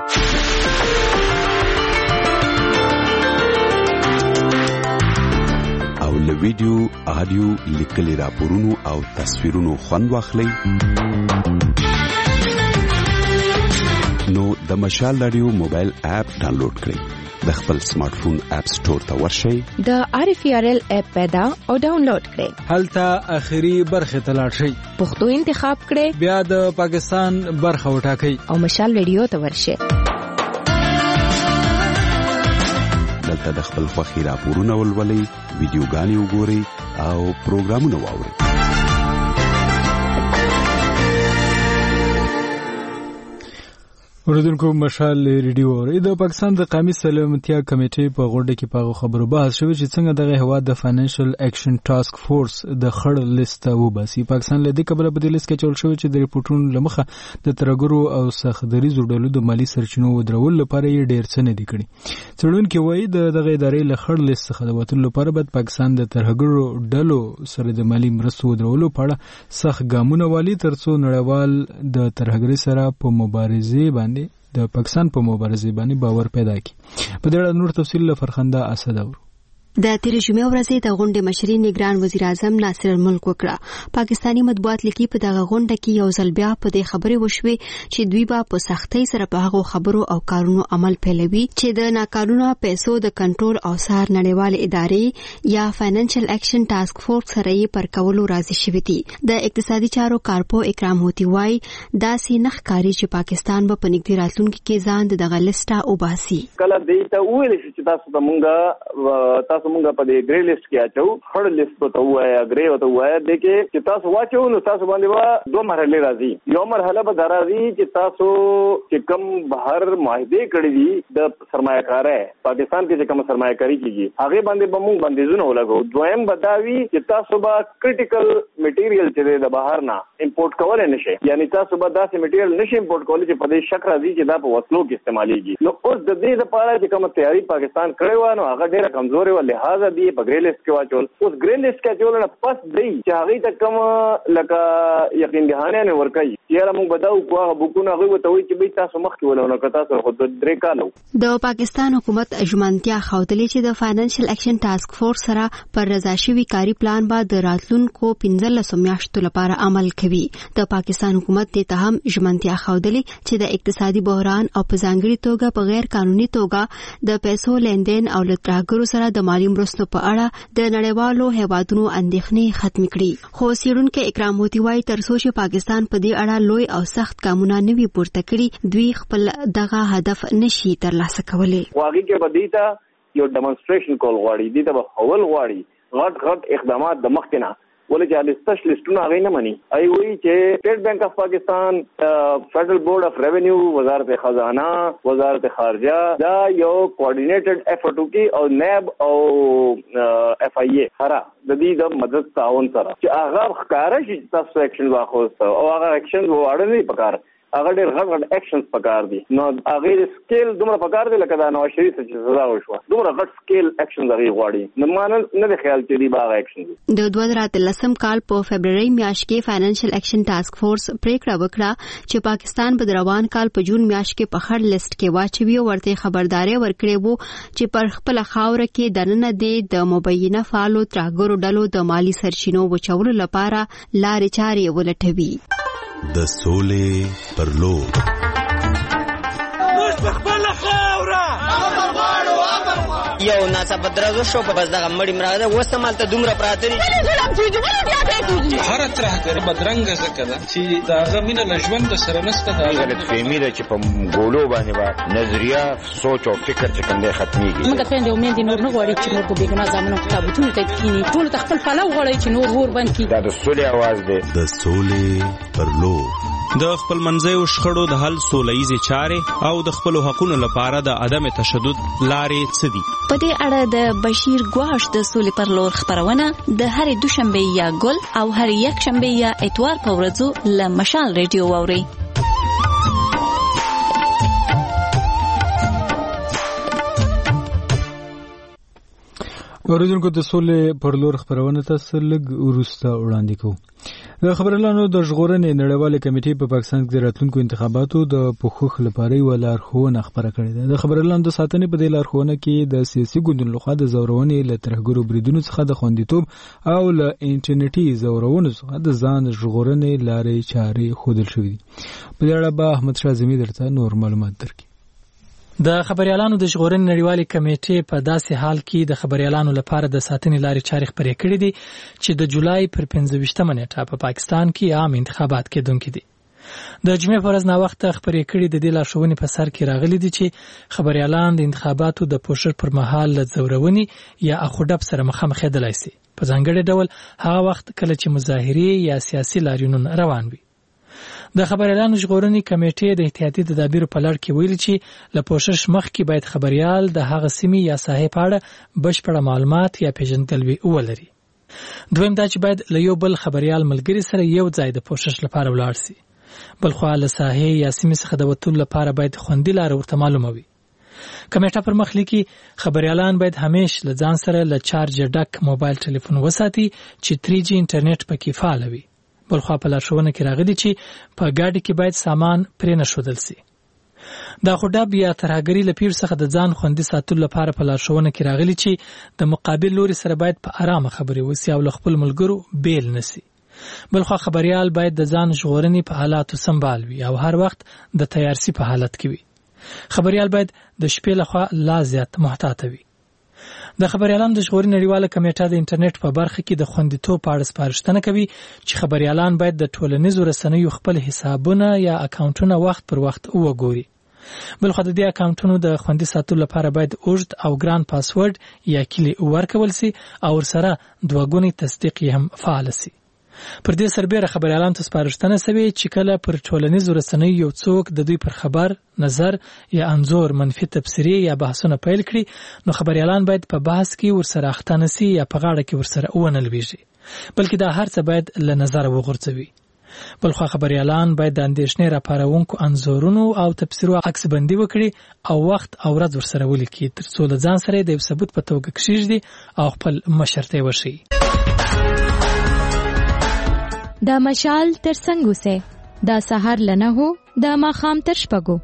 او له ویډیو، آډیو، لیکلي راپورونو او تصویرونو خوند واخلئ نو د مشال رادیو موبایل اپ ډاونلوډ کړئ. د خپل سمارټ فون اپ سٹور ته ورشئ، د آر اف ار ال اپ پیدا او ډاونلوډ کړئ. هلته اخري برخه ته لاړ شئ، پښتو انتخاب کړئ، بیا د پاکستان برخه وټاکئ او مشال رادیو ته ورشئ. دلته د خپل خوښي راپورونه ولولئ، ویډیوګانې وګورئ او پروګرامونه واورئ. اوریدونکو مشال ریډیو اوري. د پاکستان د قومي سلامتیا کمیټې په غونډه کې په خبرو بحث شوی چې څنګه دغه هوا د فاینانشل اکشن ټاسک فورس د خړ لیست وباسي. پاکستان له دې قبل په دې لیست کې چول شوی چې د ریپورتونو لمخه د ترګرو او سختدریزو ډلو د مالی سرچینو ودرول لپاره یې ډېر څه نه دي کړي. څېړونکي وایي د دغه ادارې له خړ لیست څخه د وتلو لپاره باید پاکستان د ترګرو ډلو سره د مالی مرستو ودرولو په اړه سخت ګامونه والي ترڅو نړیوال د ترګرۍ سره په مبارزې باندې د پاکستان په مبارزې باندې باور پیدا کړي. په دې اړه نور تفصیل له فرخنده اسد اورو. د تیرې جمعې ورځې د غونډې مشري نگران وزیر اعظم ناصر الملک وکړه. پاکستانی مطبوعات لیکي په دغه غونډه کې یو ځل بیا په دې خبرې وشوې چې دوی به په سختۍ سره په هغو خبرو او کارونو عمل پیلوي چې د ناقانونه پیسو د کنټرول او څار نړیوال ادارې یا فاینانشل اکشن ټاسک فورس سره یې پر کولو راضي شوي دي. د اقتصادي چارو کارپو اکرام هوتی وایي داسې نه ښکاري چې پاکستان به په نږدې راتلونکي کې ځان د دغه لیسټه وباسي. کله دوی ته وویل شي چې تاسو ته مونږ تاسو مونږ په دې ګری لیست کې اچو خړ لیست ته وایا ګری ته وایا د کې چې تاسو واچو نو تاسو باندې وا دوه مرحله راځي یو مرحله به درازي چې تاسو چې کم بهر معاهده کړی دي د سرمایه‌کار پاکستان کې چې کوم سرمایه‌کاری کیږي هغه باندې به مونږ بندیزونه ولګو دویم بداوی چې تاسو به کریټیکل میټیریل چې د بهر نه امپورټ کول نه شي یعنی تاسو به داسې میټیریل نشي امپورټ کول چې په دې شک راځي چې دا په وسلو کې استعماليږي نو اوس د دې لپاره چې کوم تیاری پاکستان کړی و نو هغه ډیره کمزوري و لہذا دی په ګری لیست کې واچول اوس ګری لیست کې چول نه پس دی چې هغه ته کوم لکه یقین دهانه نه ورکړي یاره موږ بداو کوه بوکونه هغه وته وي چې به تاسو مخ کې ولونه کتا سره خود درې کالو د پاکستان حکومت اجمنتیا خودلې چې د فاینانشل اکشن ټاسک فورس سره پر رضا شوی کاری پلان با د راتلونکو پنځلس میاشتو لپاره عمل کوي د پاکستان حکومت ته هم اجمنتیا خودلې چې د اقتصادي بحران او په ځانګړي توګه په غیر قانوني توګه د پیسو لیندین او لټراګرو سره د مالی مرستو په اړه د نړیوالو هیوادونو اندېښنې ختم کړي خو سیړونکو اکرام هوتی وايي تر څو چې پاکستان په دې اړه لوی او سخت قانونا نوي پورته کړي دوی خپل دغه هدف نشي ترلاسه کولی واغې کې بدیتا یو ډیمونستریشن کول غواړي دي ته حول غواړي غټ غټ اقدامات د مخکنه ولې چې الیستش لیستونه هغه نه مني ای وی چې سټیټ بانک اف پاکستان فیډرل بورډ اف ریونیو وزارت خزانه وزارت خارجه دا یو کوارډینیټډ افورټ وکي او نیب او اف ای ای سره د دې د مدد تعاون سره چې هغه ښکارا شي تاسو اکشن واخوسته او هغه اکشن وړاندې نه پکار هغه ډېر غټ غټ اکشنز پکار دي نو هغه سکیل دومره پکار دی لکه دا نواز شریف چې سزا وشوه دومره غټ سکیل اکشنز هغه غواړي نو مان نه د خیال چې دی باغ اکشن د دوه هزار اتلسم کال په فبرवरी میاشت کې فاینانشل اکشن ټاسک فورس پریکړه وکړه چې پاکستان په روان کال په جون میاشت کې په خړ لیست کې واچوي او ورته خبرداري ورکړي وو چې پر خپل خاور کې دننه دی د مبینه فعالو ترګرو ډلو د مالی سرچینو وچولو لپاره لارې چارې ولټوي د سولې پر لور یو ناڅاپه درغه شو په بس دغه مړی مراده وسته مالته دومره پراته دي هر طرح کړه بدرنګ زکه ده چې داغه مینه لژوند سره نسته دا غلط فهمي ده چې په ګولو باندې با نظریه سوچ او فکر چې کنده ختميږي موږ ته د امید نور نه غواړي چې موږ به ګناه زمونږ کتابونه ته کینی ټول تخپل فلو غواړي چې نور ور باندې کی دا د سولې आवाज ده د سولې پر لور د خپل منځیو شخړو د حل سولهییزې چارې او د خپل حقوقو لپاره د عدم تشدد لارې څه دي په دې اړه د بشیر ګواش د سولې پر لور خبرونه د هرې دوشنبه یا ګل او هر یک شنبه یا اتوار په ورځو له مشال ریډیو واوري اوریدونکو د سولې پر لور خبرونه تاسو لږ ورسته وړاندې کوو د خبرلانو د ژغورنې نړیوالې کمیټې په پاکستان کې د راتلونکو انتخاباتو د پوښښ لپاره یو لارښوونه خبره کړې ده د خبرلانو د ساتنې په دې لارښوونه کې د سیاسي ګوندونو لخوا د زورونې له ترهګرو بریدونو څخه د خوندیتوب او له انټرنیټي زورونو څخه د ځان ژغورنې لارې چارې ښودل شوې دي په دې اړه به احمد شاه زمي درته نور معلومات درکړي د خبريالانو د ژغورنې نړیوالې کمیټې په داسې حال کې د خبريالانو لپاره د ساتنې لارې چارې خبرې کړې دي چې د جولای پر پنځه ویشتمه نیټه په پاکستان کې عام انتخابات کېدونکي دي د جمعې پر ورځ نا وخت خبرې کړې د دې لارښوونې په سر کې راغلي دي چې خبريالان د انتخاباتو د پوښښ پر مهال له زورونې یا اخوډب سره مخامخ کېدلای شي په ځانګړي ډول هغه وخت کله چې مظاهرې یا سیاسي لاریونونه روان وي د خبريالانو ژغورنې کمیټې د احتیاطي تدابیر په لړ کې ویلي چې له پوښښ مخکې باید خبريال د هغه سیمې یا ساحې په اړه بشپړ معلومات یا پیژندګلوي ولري دویم دا چې باید له یو بل خبريال ملګری سره یو ځای د پوښښ لپاره ولاړ شي بل خو له ساحې یا سیمې څخه د وتلو لپاره باید خوندي لار ورته معلومه وي کمیټه پر مخ لیکي خبريالان باید همیش له ځان سره له چارج ډک موبایل ټلیفون وساتي چې تری جی انټرنیټ پکې فعال وي بلخوا په لارښوونه کې راغلي چې په ګاډي کې باید سامان پرې نه ښودل شي دا خډاب یا ترهګري له پیر څخه د ځان خوندي ساتلو لپاره په لارښوونه کې راغلي چې د مقابل لوري سره باید په آرامه خبرې وسی او خپل ملګرو بیل نسی بلخوا خبريال باید د ځان ژغورنې په حالاتو سمبال وي او هر وخت د تیارسي په حالت کې وي خبريال باید د شپې لخوا لا زیات محتاط وي د خبريالانو د ژغورنې نړیواله کمیټه د انټرنیټ په برخه کې د خوندیتوب په اړه سپارښتنه کوي چې خبريالان باید د ټولنیزو رسنیو خپل حسابونه یا اکاونټونه وخت پر وخت وګوري بل خو د دې اکاونټونو د خوندي ساتلو لپاره باید اوږد او ګران پاسورډ یا کلی ورکول شي او ورسره دوه ګونی تصدیق هم فعال شي. پر دې سربېره خبريالانو ته سپارښتنه شوې چې کله پر ټولنیزو رسنیو یو څوک د دوی پر خبر، نظر یا انځور منفي تبصرې یا بحثونه پیل کړي نو خبريالان باید په بحث کې ورسره اخته نشي یا په غاړه کې ورسره ونه لويږي، بلکې دا هر څه باید له نظر وغورځوي. بلخو خبريالان باید د اندېښنې راپارونکو انځورونو او تبصرو عکس بندي وکړي او وخت او ورځ ورسره ولیکي ترڅو له ځان سره د ثبوت په توګه کښیږدي او خپل مشرته وشي. دا مشال تر څنګه سه دا سحر لنه هو دا ماخام تر شپګو.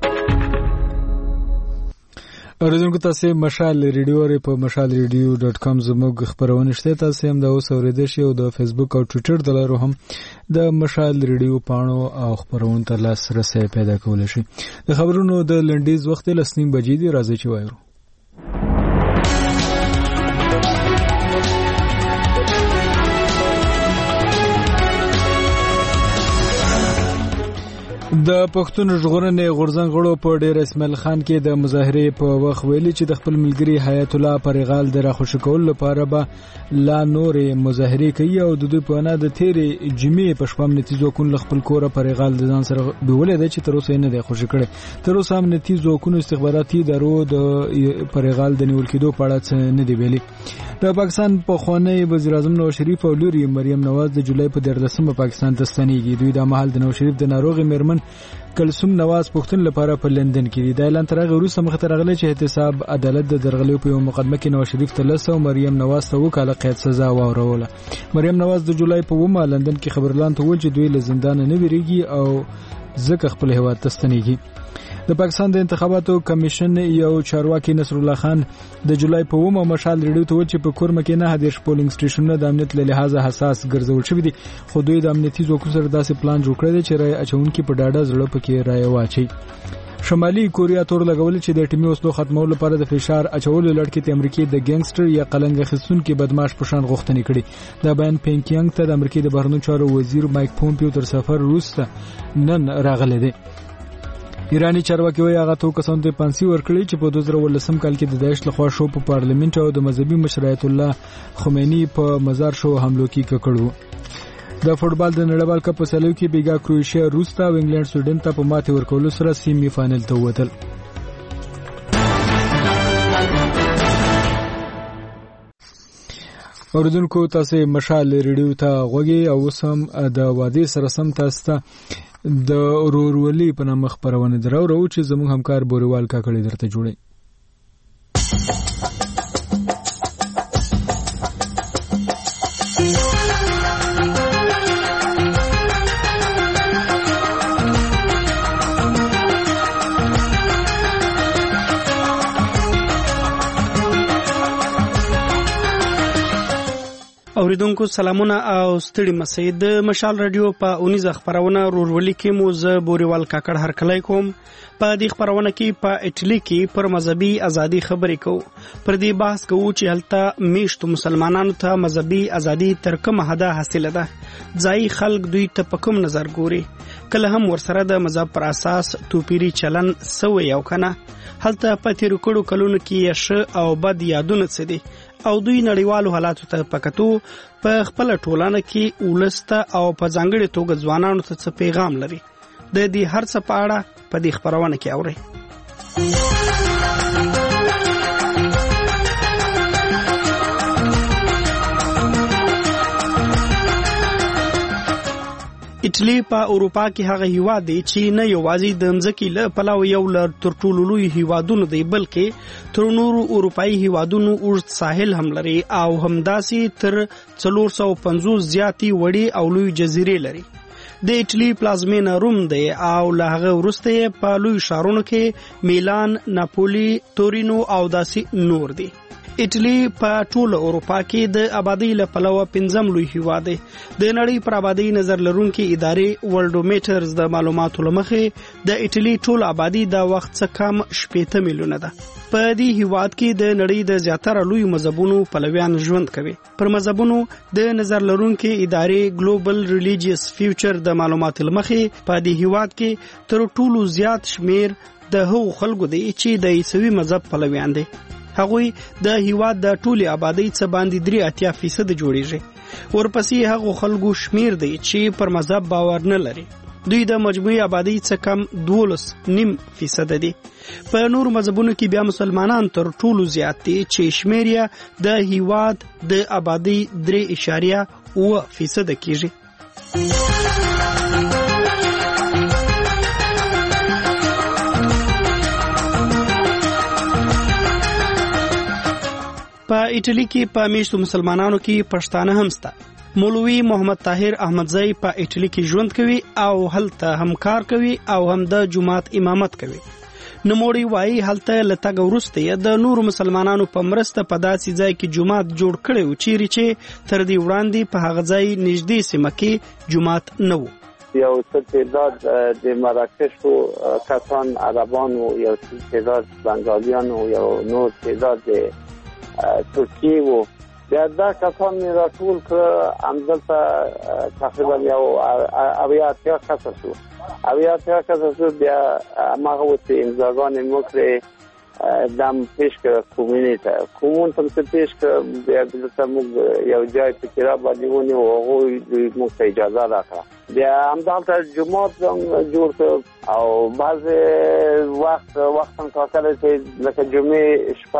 اوریدونکو تاسو مشال ریډیو ری په مشال ریډیو ډاټ کام زموږ خبرونه شته، تاسو هم دا اوس اوریدئ شئ او د فیسبوک او ټوئیټر د لارو هم د مشال ریډیو پاڼو او خبرونو ته لاسرسي پیدا کولای شئ. د خبرونو د لنډیز وخت لسنیم بجې دی، راځي چې وایو. د پښتون ژغورنې غورځنګ غړو په ډیر اسماعیل خان کې د مظاهره په وخت ویلي چې د خپل ملګری حیات الله پرغال د راخوش کول لپاره به لا نورې مظاهره کوي او د دوی په اړه د تیرې جمعې په شپه نتیجو کول خپل کور پرغال د ځان سره بیولې ده چې تر اوسه نه دی خوشی کړي. تر اوسه هم نتیجو کو استخباراتي درو د پرغال د نیول کېدو په اړه نه دی ویلي. د پاکستان په خونې وزیر اعظم نواز شریف او لوري مریم نواز د جولای په دیارلسمه پاکستان ته ستنېږي. دوی د محل د نواز شریف د ناروغي میرمن کلثوم نواز پښتون لپاره په لندن کې دی. د اعلان تر هغه وروسته مخ ته راغلی چې احتساب عدالت د درغلیو په یو مقدمه کې نواز شریف ته لسه او مریم نواز ته وکاله قید سزا واوروله. مریم نواز د جولای په ومه لندن کې خبرلان ته ویل چې دوی له زندان نه ویریږي او ځکه خپل هیواد ته ستنېږي. د پاکستان د انتخاباتو کمیشن یو چارواکي نصر الله خان د جولای په ومه مشال ریډیو ته ویل چې په کورمه کې نه هدیش پولینګ سټیشنونه د امنیت له لحاظه حساس ګرځول شوی دي، خو دوی د امنیتي ځواکونو سره داسې پلان جوړ کړی دی چې رای اچونکي په ډاډه زړه پکې رای واچي. شمالي کوریا تور لګول چې د ټیمي وسلو ختمولو لپاره د فشار اچولو لړ کې د امریکای د ګنګستر یا قلنګ خصونکي بدمعاش په شان غوښتنې کړې. دا بیان پینګیانګ ته د امریکای د بهرنیو چارو وزیر مایک پومپیو تر سفر وروسته نن راغلی دی. ایرانی چارواکي وایي هغه تو کسان ته پانسي ورکړي چې په دوه زره ولسم کال کې د داعش لخوا شو په پارلیمنت او د مذهبي مشر آیت الله خمینی په مزار شو حملو کې ککړو. د فوټبال د نړیوال کپ په سلو کې بیګا کروشیا روس ته او انګلند سویډن ته په ماتې ورکولو سره سیمي فائنل ته ووتل. اوریدونکو تاسو مشال ریډیو ته غوږی او سم د وادي سره سم تاسو ته د ورورولي په نامه خبرونه درو ورو چې زموږ همکار بوریوال کاکړي درته جوړي. اوریدونکو سلامونه او ستړي مسئ د مشال رادیو په اونیزه خبرونه رورولي کې مو زه بوریوال کاکړ هرکلی کوم. په دې خبرونه کې په اټلی کې پر مذهبي ازادي خبرې کوو. پر دې بحث کوو چې هلته میشتو مسلمانانو ته مذهبي ازادي تر کومه حده حاصله ده، ځایي خلک دوی ته په کوم نظر ګوري، کله هم ورسره د مذهب پر اساس توپیری چلن سوی او کنه. هلته په تیرو کړو کلونو کې ښه او بد یادونه څه دي او دوی نړیوالو حالاتو ته پکتو په خپل ټولنه کې ولسته او په ځانګړي توګه ځوانانو ته څه پیغام لري. د دې هر څه په اړه په دې خبرونه کې اورئ. اټلی په اروپا کې هغه هیواد دی چې نه یوازې د ځمکې له پلوه یو له تر ټولو لوی هیوادونو دی، بلکې تر نورو اروپایي هیوادونو اوږد ساحل هم لري او همداسې تر څلور سوه پنځوس زیاتې وړې او لوی جزیرې لري. د اټلی پلازمینه روم دی او له هغه وروسته په لوی ښارونو کې میلان، ناپولی، تورینو او داسې نور دي. اټلی په ټوله اروپا کې د آبادی له پلوه پنځم لوی هیواد دی. د نړۍ پر آبادی نظر لرونکي ادارې ورلډومیټرز د معلوماتو له مخې د اټلی ټول آبادی د وخت څخه کم شپېته میلیونه ده. په دې هیواد کې د نړۍ د زیاتره لوی مذهبونو پلویان ژوند کوي. پر مذهبونو د نظر لرونکي ادارې ګلوبل ریلیجیس فیوچر د معلوماتو له مخې په دې هیواد کې تر ټولو زیات شمیر د هغو خلکو دی چې د عیسوي مذهب پلویان دي. هغوی د هیواد د ټولي آبادی څخه باندې درې اتیا فیصد جوړیږي. ورپسې هغو خلکو شمیر دی چې پر مذهب باور نه لري. دوی د مجموعي آبادی څخه کم دولس نیم فیصد دي. په نور مذهبونو کې بیا مسلمانان تر ټولو زیات دي چې شمیر یې د هیواد د آبادی درې اشاریه اوه فیصد کیږي. په ایټالي کې په میشتو مسلمانانو کې پښتانه هم شته. مولوي محمد طاهر احمدزئی په ایټالي کې ژوند کوي او هلته هم کار کوي او هم د جماعت امامت کوي. نوموړی وایي هلته له تګ وروسته د نورو مسلمانانو په مرسته په داسې ځای کې جماعت جوړ کړی و چیرې چې تر دې وړاندې په هغه ځای نږدې سیمه کې جماعت نه و. یو څه تعداد د مراکش و کسان عربان و، یو څه تعداد بنگالیان و، یو نور تعداد ترکیه و. بیا دا کسان می را ټول کړه همدلته تقریبا یو اویا اتیا کسه شو اویا اتیا کسه شو. بیا هماغه ورته امضاګانې مو کړې دم پیش کړه کومونې ته. کومون ته څه پیش کړه. بیا دلته موږ یو ځای پکې را باندې ونیو او هغوی دوی موږ ته اجازه راکړه. بیا همدلته جومات هم جوړ کړ او بعضې وخت وخت هم ټاکلی چې لکه جمعې شپه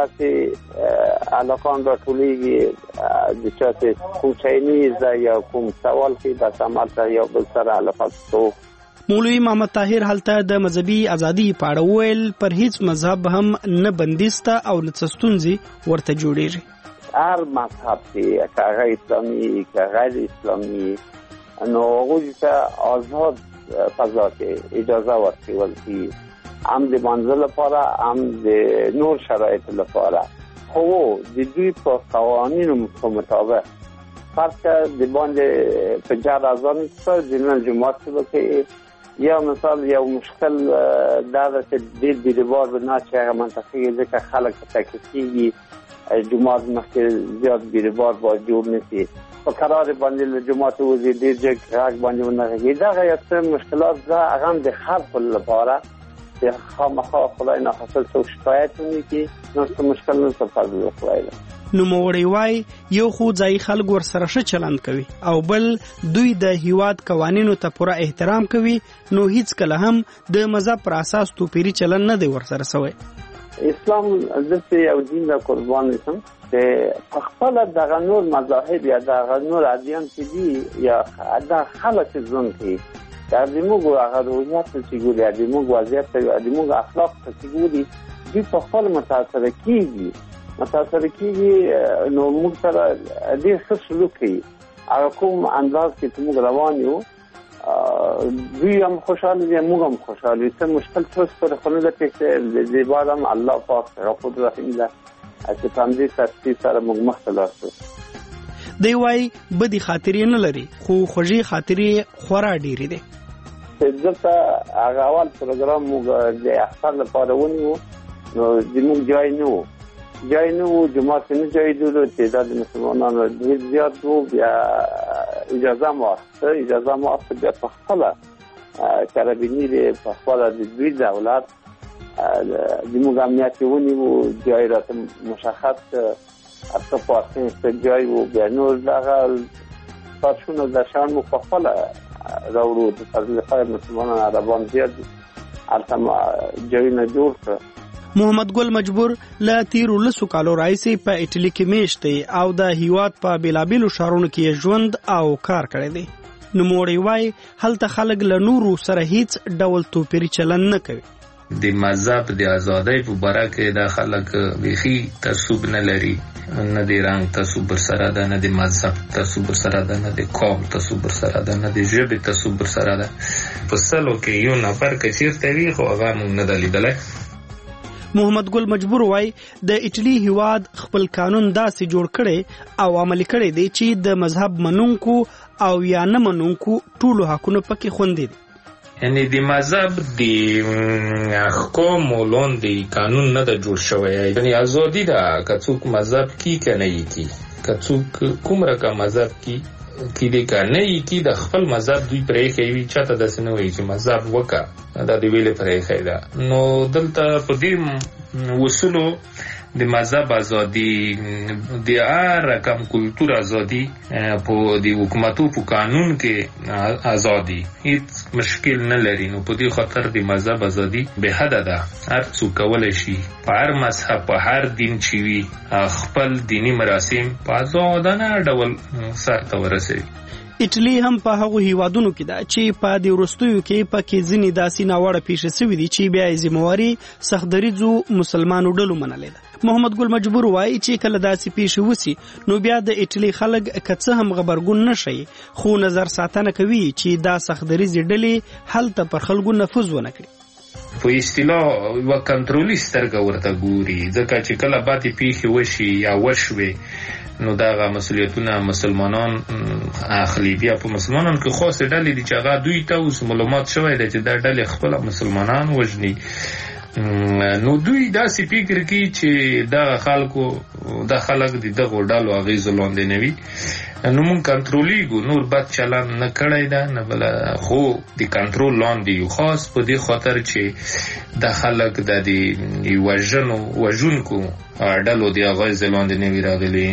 چې هلکان راټولېږي د چا چې کوم چاینیز ده یا کوم سوال کې بس همالته یو بل سره هلکات کوو. مولوي محمد طاهر هلته د مذهبي ازادي په اړه وویل پر هیڅ مذهب هم نه بندیسته او نه څه ستونزې ورته جوړېږي. هر مذهب چې که هغه اسلامي که غیر اسلامي نو هغوی ته آزاد فضا کې اجازه ورکول کېږي، هم د منزل لپاره هم د نور شرایط لپاره. خو د دوی په قوانینو په مطابق فرض کړه د باندې په جهر اذان څخه د نن جمعات کې یا مثال یو مشکل دا ده چې ډېر بیروبار به نه چې هغه منطقې کې ځکه خلک تکلیف کېږي جمعات مخکې زیات بیروبار باید جوړ نه شي. په قرار باندې له جمعات وځي ډېر ځای غږ باندې ونه غږېږي. دغه یو څه مشکلات ده هغه هم د خلکو لپاره چې خامخا خدای ناخواسته څوک شکایت ونه کړي نو څه مشکل نه څه فضل خدای ده. نوموړی وایي یو خو ځایي خلک ورسره ښه چلند کوي او بل دوی د هیواد قوانینو ته پوره احترام کوي نو هیڅکله هم د مذهب پر اساس توپیري چلند نه دی ورسره سوی. اسلام دلته یو دین د قربان نشم چې په خپله دغه نور مذاهب یا دغه نور ادیان چې دي یا دا خلک ژوند کوي دا زموږ هغه روحیات چې ګوري د موږ وضعیت د موږ اخلاق چې ګوري دوی په خپل متاثره کېږي متاثره کېږي نو موږ سره ډېر ښه سلوک کوي. هغه کوم انداز چې موږ روان یو دوی هم خوشحاله دي موږ هم خوشحاله یو. څه مشکل څه سره خو نه ده چې د بعد هم الله پاک غفور رحیم ده چې په همدې ترتیب سره موږ مخته لاړ شو. دی وایي بدې خاطرې نه لري خو خوږې خاطرې خورا ډېرې دي. دلته هغه اول پروګرام موږ د اختر لپاره ونیو نو زموږ جای نه و جای نه و جماعت نه جای دو تعداد مسلمانانو ډېر زیات و. بیا اجازه مو واخیسته اجازه مو واخیسته بیا په خپله کرابیني په خپله د دوی دولت زموږ امنیت یې ونیو جای راته مشخص اته پارکینګ جای و. بیا نور دغه پارچونه د شان مو په خپله راوړو د فضل خیر مسلمانان عربان زیات هلته جایونه جوړ کړه. محمد ګل مجبور له تیرو لسو کالو راهیسې په ایټالي کې میشت دی او د هیواد په بیلابیلو ښارونو کې ژوند او کار کړی دی. نوموړی وایي هلته خلک له نورو سره هیڅ ډول توپیري چلند نه کوي. د مذهب د ازادۍ په باره کې دا خلک بیخي تعصب نه لري، نه د رنګ تعصب سره ده، نه د مذهب تعصب سره ده، نه د قوم تعصب سره ده، نه د ژبې تعصب سره ده. په سلو کې یو نفر که چیرته وي خو هغه موږ نه ده لیدلی. محمد ګل مجبور وای د ایټالي هیواد خپل قانون داسې جوړ کړي او عملي کړي دی چې د مذهب منونکو او یا نه منونکو ټولو حقونه پکې خوندي دي. یعنی د مذهب د احکام لاندې قانون نه ده جوړ شوی، یعنی ازادي ده که څوک مذهب کی که نه کی، که څوک کوم رقم مذهب کی کې دې کار نه یې کې د خپل مذهب دوی پرې کوي چاته داسې نه وایي چې مذهب وکړه دا دې ویلې پرې کوي دا نو دلته په دې وصولو د مذهب ازادي د هر رقم کلتور ازادي په د حکومتو په قانون کې ازادي هیڅ مشکل نه لري نو په دې خاطر د مذهب ازادي به حد ده هر څوک کولای شي په هر مذهب په هر دین چې وي خپل دینی مراسم په آزادانه ډول سرته ورسوي. ایټلی هم په هغو هیوادونو کې ده چې په دې وروستیو کې پکې ځینې داسې ناوړه پیښې سوي دي چې بیا یې ذمواري سختدریځو مسلمانو ډلو منلې ده. محمد ګل مجبور وایي چې کله داسې پیښې وسي نو بیا د ایټلی خلک که څه هم غبرګون نه شي خو نظر ساتنه کوي چې دا سختدریځې ډلې هلته پر خلکو نفوذ ونه کړي. په اصطلاح یوه کنټرولي سترګه ورته ګوري ځکه چې کله بعدې پیښې وشي یا وشوې نو دغه مسؤلیتونه مسلمانان اخلي. بیا په مسلمانانو کې خاصې ډلې دي چې هغه دوی ته اوس معلومات شوی دی چې دا ډلې خپله مسلمانان وژني نو دوی داسې فکر کوي چې دغه خلکو دا خلک د دغو ډلو اغېزو لاندې نه وي نو مونږ کنټرولیږو نور بد چلند نه کړی ده نه بله خو د کنټرول لاندې یو خاص په دې خاطر چې دا خلک د د وژنو وژونکو ډلو د اغېزو لاندې نه وي راغلي.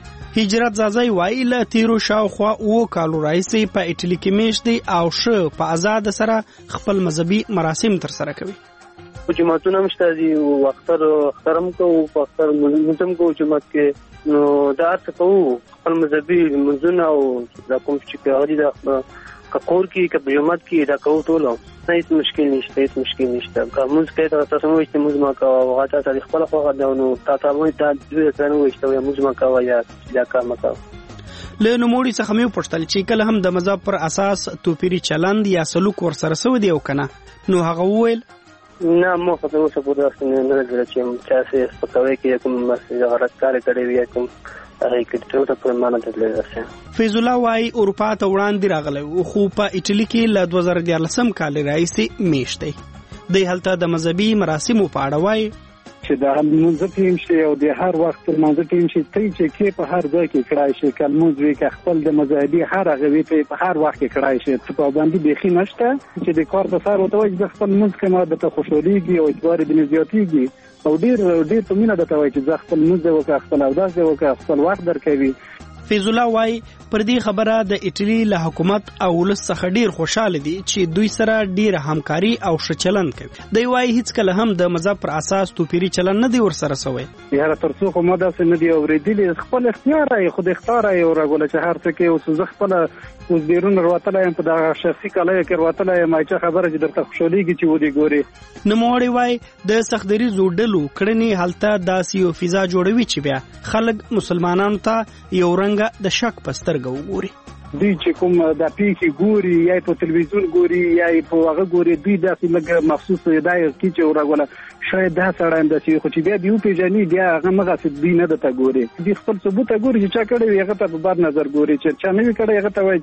هجرت زازای وایي له تیرو شاوخوا اوه کالو راهیسې په ایټلی کې میشت دی او ښه په ازاده سره خپل مذهبي مراسم ترسره کوي. جماعتونه هم شته دي او اختر اختر هم کوو په اختر لمونځ هم کوو جومات کې نو دا هر څه کوو خپل مذهبي لمونځونه او دا کوم چې هغه دي دا که کور کې که په جومات کې دا کوو ټول هیڅ مشکل نشته هیڅ مشکل نشته که لمونځ کوې ته تاسو مه وایئ چې لمونځ مه کوه هغه تا ته د خپله خوښه ده نو تا ته وایي تا دوی سره نه وایي چې یا لمونځ مه کوه یا دا کار مه کوه. له نوموړي څخه مې وپوښتل چې کله هم د مذهب پر اساس توپیري چلند یا سلوک ورسره سوی دی او که نه نو هغه وویل نه ما خو تر اوسه پورې داسې نه ده لیدلی چې چا څه سپکاوی کوي یا کوم غلط کار یې کړی وي یا کوم هغه یې کړي تر اوسه پورې ما نه ده لیدلی داسې. فیض الله وایي اروپا ته وړاندې راغلی خو په ایټلي کې له دوه زره دیارلسم کال راهیسې میشت دی. دی هلته د مذهبي مراسمو په اړه وایي چې د لمونځ ټیم شي او د هر وخت لمونځ ټیم شي ته چې کې په هر ځای کې کړای شي که لمونځ وي که خپل د مذهبي هر هغه وي ته په هر وخت کې کړای شي څه پابندي بیخي نشته چې د کار په سر ورته وایي چې زه خپل لمونځ کوم درته خوشحالېږي او اعتبار یې ځینې زیاتېږي او ډېر ډېر په مینه درته وایي چې زه خپل لمونځ دې وکړه خپل اودس دې وکړه خپل وخت درکوي. فیض الله وایي پر دې خبره د ایټلی له حکومت او ولس څخه ډیر خوشاله دي چې دوی سره ډیره همکاري او ښه چلند کوي. دی وایي هیڅکله هم د مذهب پر اساس توپیري چلند نه دی ورسره سوی. یاره تر څو خو ما داسې نه دي اورېدلي خپل اختیار یې خود اختیار یې ورغوله چې هر څه کوي اوس زه خپله اوس بیرون روتلی یم په دغه شخصي کالیو کې روتلی یم هیچا خبره چې درته خوشحالېږي چې ودې ګورې. نوموړی وایي د سختدریځو ډلو کړنې هلته داسې یو فضا جوړوي چې بیا خلک مسلمانانو ته یو رنګه د شک په سترګه وګوري. دوی چې کوم د پیښې ګوري یا په تلویزیون ګوري یا په هغه ګوري دوی داسې لږ مخصوص دا یو کی چې ورغله شاید دا سړی همداسې خو چې بیا دې وپېژني بیا هغه مغسې دوی نه درته ګوري دوی خپل ثبوت ته ګوري چې چا کړی وي هغه ته په بد نظر ګوري چې چا نه وي کړی هغه ته وایي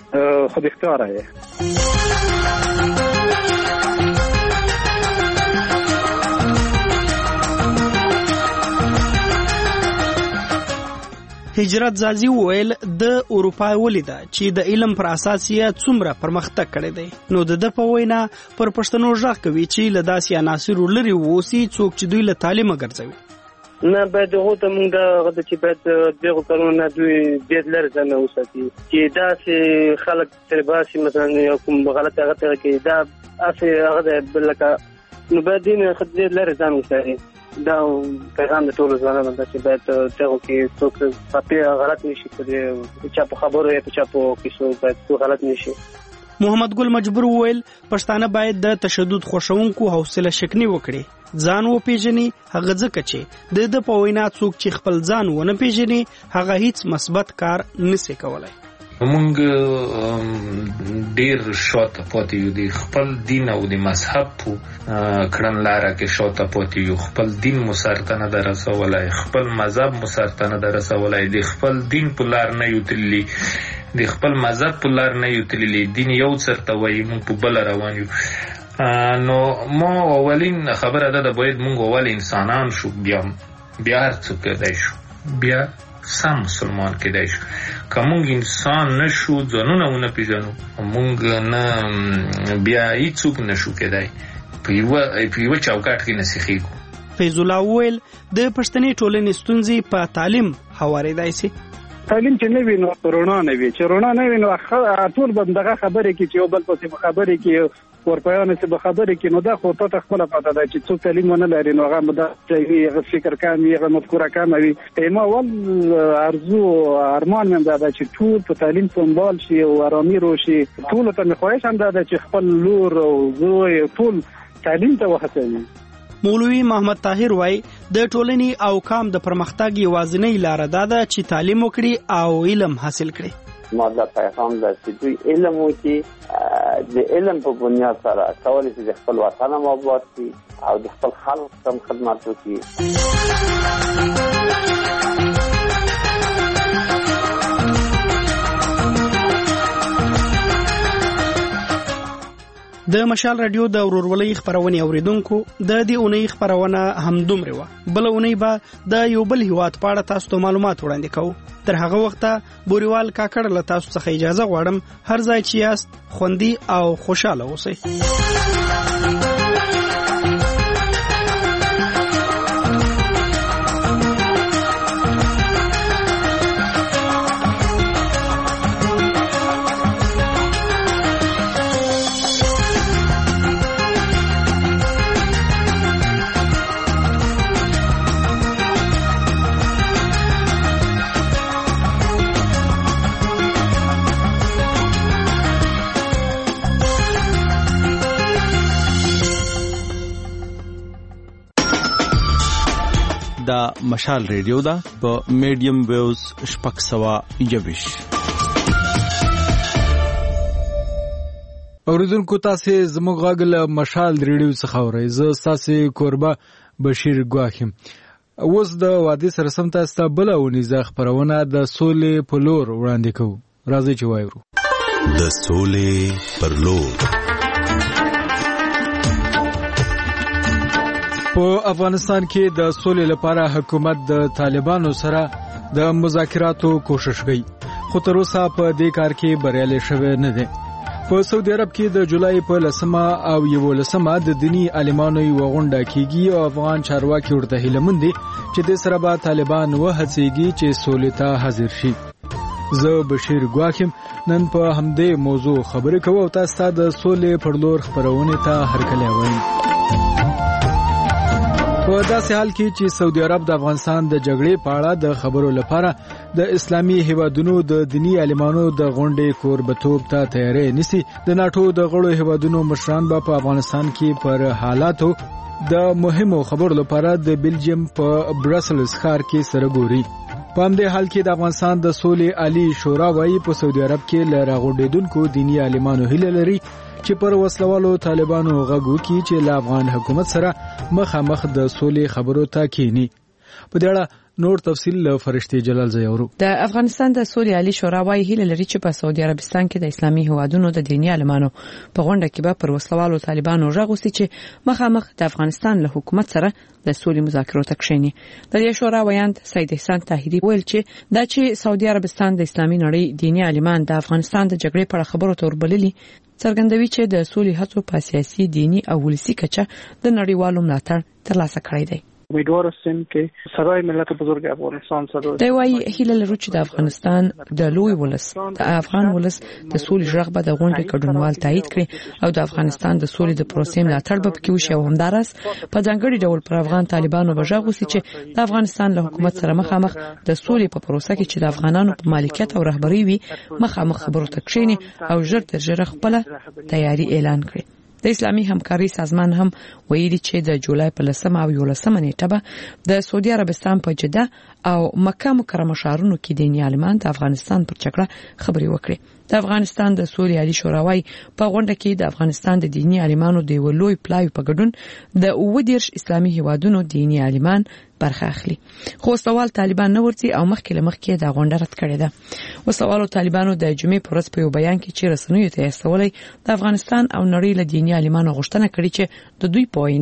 چې خود اختیاره یې. هجرت زازي وویل د اروپا ولیده چې د علم پر اساس یې څومره پرمختګ کړی دی نو د ده په وینا پر پښتنو غږ کوي چې له داسې عناصرو لرې واوسي څوک چې دوی له تعلیمه ګرځوي. نه باید هغو ته مونږ دغه ده چې باید دغو کارونو نه دوی ډېر لرې ځان وساتي چې داسې خلک ترې باسي مثلا یو کوم غلط هغه ته کوي دا هسې هغه دی لکه نو باید دې نه ډېر لرې ځان وساتي. دا پیغام د ټولو ځوانانو ده چې باید دغو کې څوک په غلط نشي په چا په خبرو یا په چا په کیسو باید څوک غلط نشي. محمد ګل مجبور وویل پښتانه باید د تشدد خوښونکو حوصله شکني وکړي ځان وپېژني هغه ځکه چې د ده په وینا څوک چې خپل ځان ونه پېژني هغه هیڅ مثبت کار نسي کولی. موږ ډیر شاته پاتې یو د خپل دین او د مذهب په کړنلاره کې شاته پاتې یو خپل دین مو سرته نه ده رسولی خپل مذهب مو سرته نه ده رسولی د خپل دین په لار نه یو تللي د خپل مذهب په لار نه یو تللي دین یو څرته وایي موږ په بله روان یو نو ما اولین خبره ده ده باید موږ اول انسانان شو بیا بیا هر څه کېدی شو بیا سم مسلمان کېدای شو. که موږ انسان نشو ځانونه ونه پیژنو موږ نه بیا هیڅوک نشو کېدای په یوه په یوه چوکاټ کې نسیخېږو. فیض الله وویل د پښتني ټولنې ستونزې په تعلیم هوارېدای شي. تعلیم چې نه وي نو روڼا نه وي، چې روڼا نه وي نو ټول به دغه خبرې کې چې یو بل پسې خبرې کې ورپیانې څه به خبرې کې نو دا خو ته خپله پته ده چې څوک تعلیم ونه لري نو هغه مدافع وي، هغه فکر کم وي، هغه مفکوره کمه وي. ما اول ارزو ارمان مې دا ده چې ټول په تعلیم سمبال شي او ارامي روشي. ټولو ته مې خواهش هم دا ده چې خپل لور او زوی ټول تعلیم ته وهڅوي. مولوي محمد طاهر وای د ټولنې او قام د پرمختګ یوازینۍ لار دا ده چې تعلیم وکړي او علم حاصل کړي. ما دا پیغام ده چې دوی علم وکړي، د علم په بنیاد سره کولی شي د خپل وطن هم آباد کړي او د خپل خلق هم خدمت وکړي. د مشال رادیو د ورورولۍ خبرونه اوریدونکو د دې اونۍ خبرونه هم دومره و. بل اونۍ به د یو بل هیواد په اړه تاسو ته معلومات وړاندې کوو. تر هغه وخته بوريوال کاکړ له تاسو څخه اجازه غواړم. هر ځای چې یاست خوندي او خوشاله اوسئ. دا مشال ریډیو دا په میډیم ویوز شپږ سوه یوویش. اوریدونکو تاسو زموږ غږ له مشال ریډیو څخه اورئ. زه ستاسو کوربه بشیر ګواخیم. اوس د وادي سره سم تاسو ته بل ونیزه خبرونه د سولې په لور وړاندې کوو. راځئ چې وایو د سولې پر لور. په افغانستان کې د سولې لپاره حکومت د طالبانو سره د مذاکراتو کوشش کوي، خو تر اوسه په دې کار کې بریالي شوی نه دی. په سعودي عرب کې د جولای په لسمه او یولسمه د دینی عالمانو یو غونډه کیږي او افغان چارواکي ورته هیله دي چې د سره به طالبان وهڅيږي چې سولې ته حاضر شي. زه بشیر ګواخیم نن په همدې موضوع خبرې کوم او تاسو ته د سولې پر لور خبرونه ته هرکلی وایم. په داسې حال کې چې سعودي عرب د افغانستان د جګړې په اړه د خبرو لپاره د اسلامي هیوادونو د دینی عالمانو د غونډې کوربتوب ته تیاری نیسي، د ناتو د غړو هیوادونو مشران به په افغانستان کې پر حالاتو د مهمو خبرو لپاره د بلجیم په برسلز ښار کې سره ګوري. په همدې حال کې د افغانستان د سولې عالی شورا وايي په سعودي عرب کې له راغونډېدونکو دینی عالمانو هیله لري چې پر وسلوالو طالبانو غږ وکړي چې له افغان حکومت سره مخامخ د سولې خبرو ته کینی. په دې اړه نور تفصیل له فرشتي جلال زیورو. د افغانستان د سولې عالی شورا وايي هیله لري چې په سعودي عربستان کې د اسلامي هیوادونو د دینی عالمانو په غونډه کې به پر وسلوالو طالبانو غږ وکړي چې مخامخ د افغانستان له حکومت سره د سولې مذاکرو ته کښیني. د دې شورا ویاند سید احسان طاهری ویل چې دا چې سعودي عربستان د اسلامي نړۍ دینی عالمان د افغانستان د جګړې په اړه خبرو ته وربللي څرګندوي چې د سولې هڅو په سیاسي، دینی او ولسي کچه د نړیوالو ملاتړ ترلاسه کړی دی. امیدوار هستیم که صدای ملت بزرگ افغانستان صدای دی وايي هیله لرو چې د افغانستان د لوی ولس د افغان ولس د سولې ژغ به د غونډې ګډونوال تایید کړي او د افغانستان د سولې د پروسې ملاتړ به پکې وشي او همدارس په ځانګړي ډول پر افغان طالبانو به ژغ وسی چې د افغانستان له حکومت سره مخامخ د سولې په پروسه کې چې د افغانانو په مالکیت او رهبری وي مخامخ خبرو ته کښیني او ژر تر ژره خپل تیاری اعلان کړي. د اسلامي همکاري سازمان هم ویلي چې د جولای په لسمه او یولسمه نیټه به د سعودي عربستان په جده او مکه مکرمه ښارونو کې دیني عالمان د افغانستان پر جګړه خبري وکړي. د افغانستان د سولې عالی شورا وايي په غونډه کې د افغانستان د دینی عالمانو د ولوي پلای په ګډون د اوه دیرش اسلامي هیوادونو دینی عالمان برخه اخلي. خو سوال طالبان نه ورتي او مخکې لمخکې د غونډه رد کړې ده. وسوالو طالبانو د جمعې پر ورځ په یو بیان کې چې رسنیو ته استولې د افغانستان او نړۍ له دینی عالمانو غوښتنه کړې چې د دوی په وینا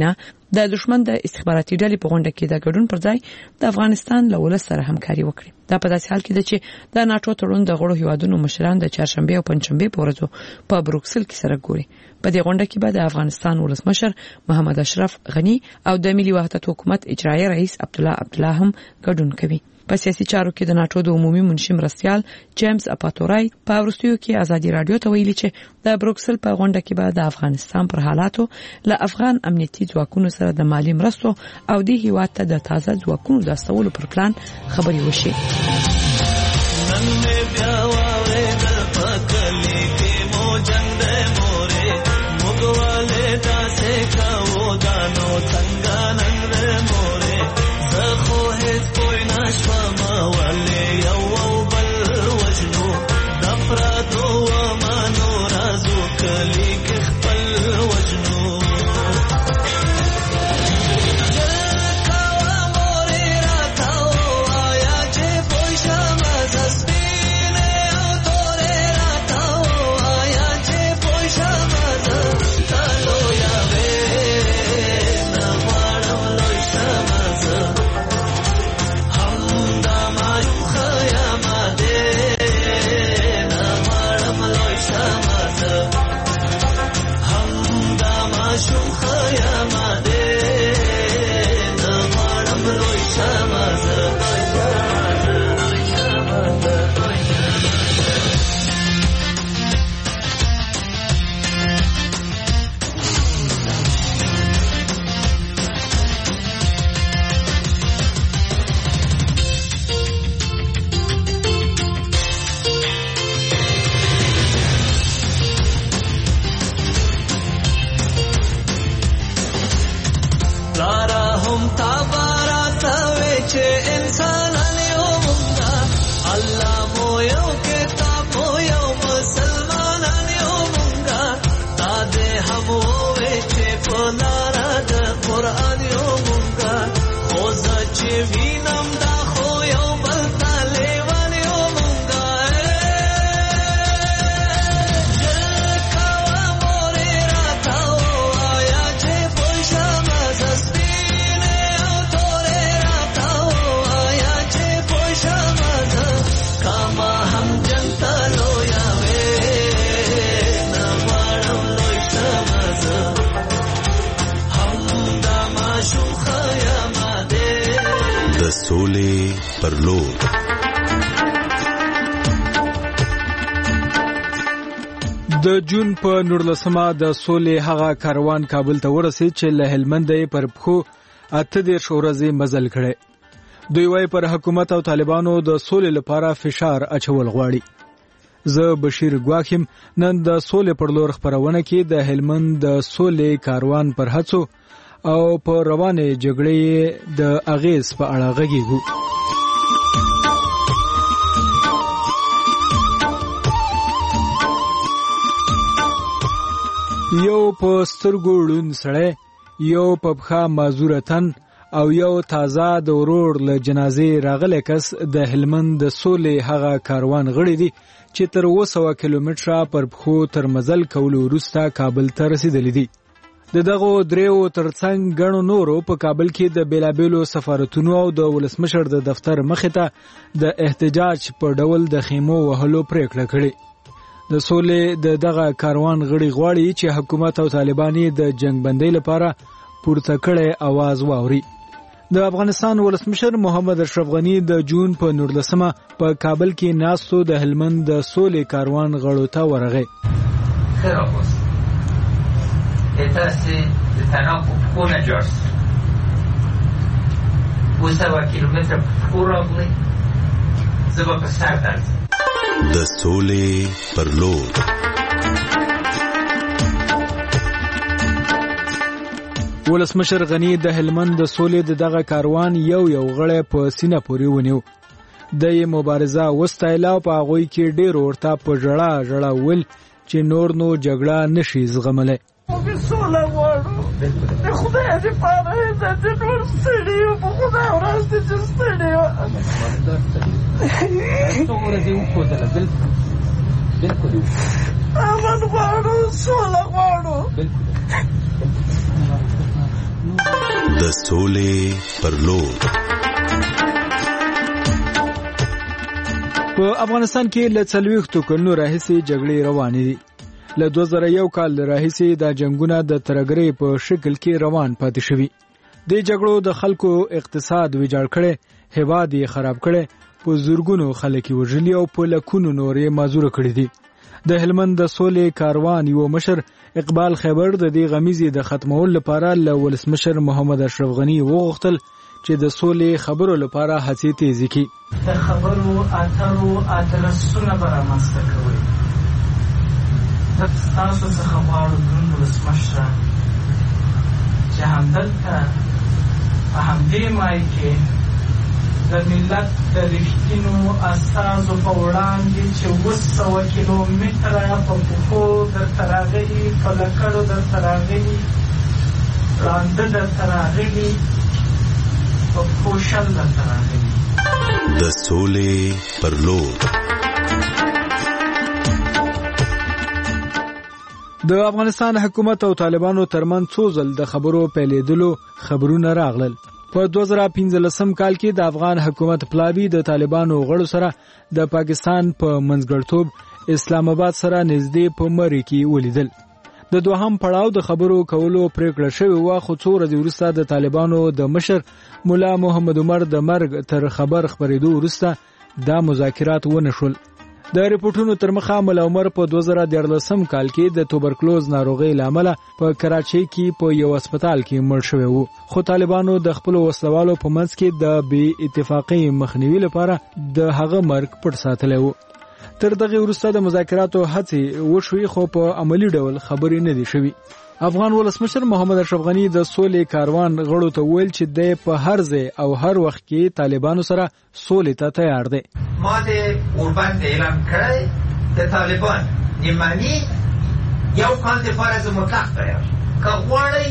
د دشمن د استخباراتي ډلې په غونډه کې د ګډون پر ځای د افغانستان له ولس سره همکاري وکړي. دا په داسې حال کې ده چې د ناتو تړون د غړو هیوادونو مشران د چهارشنبه او پنځشنبه په ورځو په بروکسل کې سره ګوري. په دې غونډه کې به د افغانستان ولسمشر محمد اشرف غنی او د ملي وحدت حکومت اجرایي رئیس عبدالله عبدالله هم ګډون کوي. په سیاسي چارو کې د ناتو د عمومي منشي مرستیال جیمز اپاتورای په وروستیو کې ازادي رادیو ته ویلي چې د بروکسل په غونډه کې به د افغانستان پر حالاتو له افغان امنیتي ځواکونو سره د مالی مرستو او د هیواد ته د تازه ځواکونو د استولو پر پلان خبري وشي. د جون په نورلسمه د سولې هغه کاروان کابل ته ورسید چې له هلمند پر پخو اته دېرش ورځې مزل کړي. دوی وايي پر حکومت او طالبانو د سولې لپاره فشار اچول غواړي. زه بشیر ګواخیم نن د سولې پر لور خبرونه کې د هلمند د سولې کاروان پر هڅو او په روانه جګړې د اغیز په اړه غږیږو. یو په سترګو ړوند سړی، یو په پښه معذوره تن او یو تازه د ورور له جنازې راغلی کس د هلمند د سولې هغه کاروان غړي دي چې تر اوه سوه کیلومتره پر پښو تر مزل کولو وروسته کابل ته رسیدلی دي. د دغو دریو ترڅنګ ګڼو نورو په کابل کې د بیلابیلو سفارتونو او د ولسمشر د دفتر مخې ته د احتجاج په ډول د خیمو وهلو پریکړه کړې. د سولې د دغه کاروان غړي غواړي چې حکومت او طالبان د جنگ بندۍ لپاره پورته کړي आवाज واوري. د افغانستان ولسمشر محمد اشرف غنی د جون په نورلسمه په کابل کې ناستو د هلمند د سولې کاروان غړو ته ورغی. خیر اوس تاسو د تناقض په نه جوړ اوه سوه کیلومتره په راغلی زه په سر درځم د سولې پر لور. ولسمشر غنی د هلمند د سولې د دغه کاروان یو یو غړی په سینه پورې ونیو. د یې مبارزه وستایله او په هغوی کې ډېر ورته په ژړا ژړا ویل چې نور نو جګړه نشي زغملی. سوله غواړو د خدای دپاره زه چې نور ستړي یو په خدای ورځ دې چې ستړي یو امن غواړو سوله غواړو. د سولې پر لور. په افغانستان کې له څلوېښتو کلونو راهیسې جګړې روانې دي. له دوه زره یو کال راهیسې دا جنګونه د ترګرۍ په شکل کې روان پاتې شوي. د جګړو د خلکو اقتصاد ویجاړ کړي، هیواد یې خراب کړي، په زورګونو خلک یې وژلي او په لکونو نور یې معذوره کړي دي. د هلمند د سولې کاروان یو مشر اقبال خیبر د دې غمیزې د ختمولو لپاره له ولسمشر محمد اشرف غني وغوښتل چې د سولې خبرو لپاره هڅې تیزې کړي. د خبرو اترو ادرسونه به رامنځته کوي. تاسو څخه غواړو دروند ولسمشره چې همدلته په همدې مای کې د ملت د رښتینو استازو په وړاندې چې اوه سوه کیلومتره په پښو درته راغلي، په لکړو درته راغلي، ړانده درته راغلي، په پښو شل درته راغلي. د سولې پر لور. د افغانستان حکومت او طالبانو ترمن څو ځل د خبرو پیلېدلو خبرونه راغلل. په دوه زره پنځلسم کال کې د افغان حکومت پلاوی د طالبانو غړو سره د پاکستان په منځګړتوب اسلام آباد سره نږدې په مری کې ولیدل. د دوهم پړاو د خبرو کولو پریکړه شوې و، خو څو ورځې وروسته د طالبانو د مشر مولا محمد عمر د مرګ تر خبر خبرېدو وروسته دا مذاکرات ونه شول. د ریپورتونو تر مخه مولا عمر په دوه زره دیارلسم کال کې د توبرکلوز ناروغۍ لامل په کراچۍ کې په یو هسپتال کې مړ شوی وو، خو طالبانو د خپل وسلوالو په منځ کې د بې اتفاقۍ مخنیوي لپاره د هغه مرګ پټ ساتلی وو. تر دغه وروسته د مذاکراتو هڅې وشوې، خو په عملی ډول خبرې نه دي شوي. افغان ولسمشر محمد اشرف غني د سولې کاروان غړو ته ویل چې د په هر ځای او هر وخت کې طالبانو سره سولې ته تیار دی. ما د اوربند اعلان کړی د طالبان نیمانی یو کال د فرض مطلق تیار. که غواړئ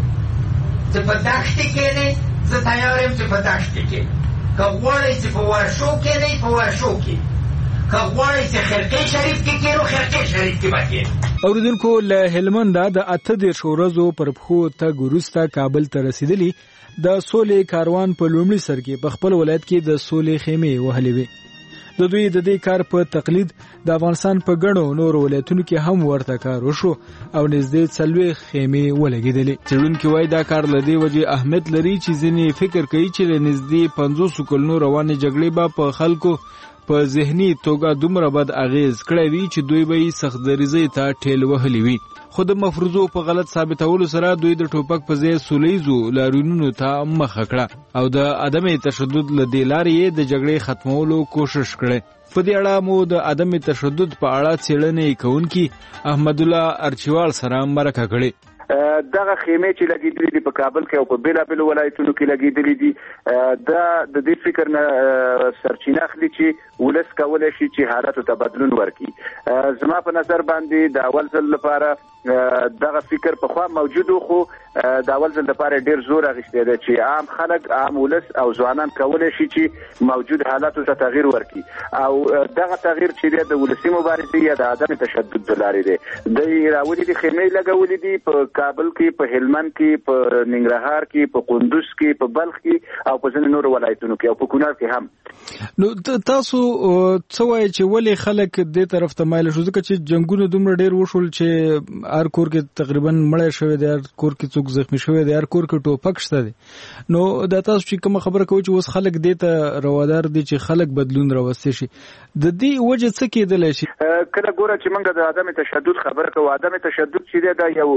چې په دښتې کې نه زه تیار یم چې په دښتې کې، که غواړئ چې په ورشو کې نه په ورشو کې، که غواړئ چې خرقې شریف کې کېرو خرقې شریف کې به کېرو. اوریدونکو له هلمنده د اته دېرش ورځو پر پښو تګ وروسته کابل ته رسیدلی د سولې کاروان په لومړي سر کې په خپل ولایت کې د سولې خیمې وهلې وې. د دوی د دې کار په تقلید د افغانستان په ګڼو نورو ولایتونو کې هم ورته کار وشو او نږدې څلوېښت خیمې ولګېدلې. څېړونکي وایي دا کار له دې وجې اهمیت لري چې ځینې فکر کوي چې له نږدې پنځوسو کلونو روانې جګړې به په خلکو په ذهني توګه دومره بد اغیز کړی وي چې دوی به یې سخت دریځۍ ته ټېل وهلي وي. خو د مفروضو په غلط ثابتولو سره دوی د ټوپک په ځای سولیزو لاریونونو ته مخه کړه او د عدم تشدد له دې لارې د جګړې ختمولو کوشش کړي. په دې اړه مو د عدم تشدد په اړه څېړنې کوونکي احمد الله ارچوال سره مرکه کړې. دغه خیمې چې لګېدلې دي په کابل کې او په بېلابېلو ولایتونو کې لګېدلې دي، دا د دې فکر نه سرچینه اخلي چې ولس کولی شي چې حالاتو ته بدلون ورکړي. زما په نظر باندې د اول ځل لپاره دغه فکر پخوا موجود و، خو د اول ځل لپاره ډېر زور اخیستی دی چې عام خلک، عام ولس او ځوانان کولی شي چې موجود حالاتو ته تغییر ورکړي او دغه تغییر چې دی د ولسي مبارزې یا د عدم تشدد د لارې دی. دوی راولي دي خیمې لګولې دي په کابل کې، په هلمند کې، په ننګرهار کې، په کندوز کې، په بلخ کې او په ځینو نورو ولایتونو کې او په کونړ کې هم. نو تاسو څه وایي چې ولې خلک دې طرف ته مایل شو؟ ځکه چې جنګونه دومره ډېر وشول چې هر کور کې تقریبا مړی شوی دی، هر کور کې څوک زخمی شوی دی، هر کور کې ټوپک شته دی. نو دا تاسو چې کومه خبره کوئ چې اوس خلک دې ته روادار دي چې خلک بدلون راوستي شي، د دې وجه څه کېدلی شي؟ کله ګوره چې موږ د عدم تشدد خبره کوو، عدم تشدد چې دی دا یو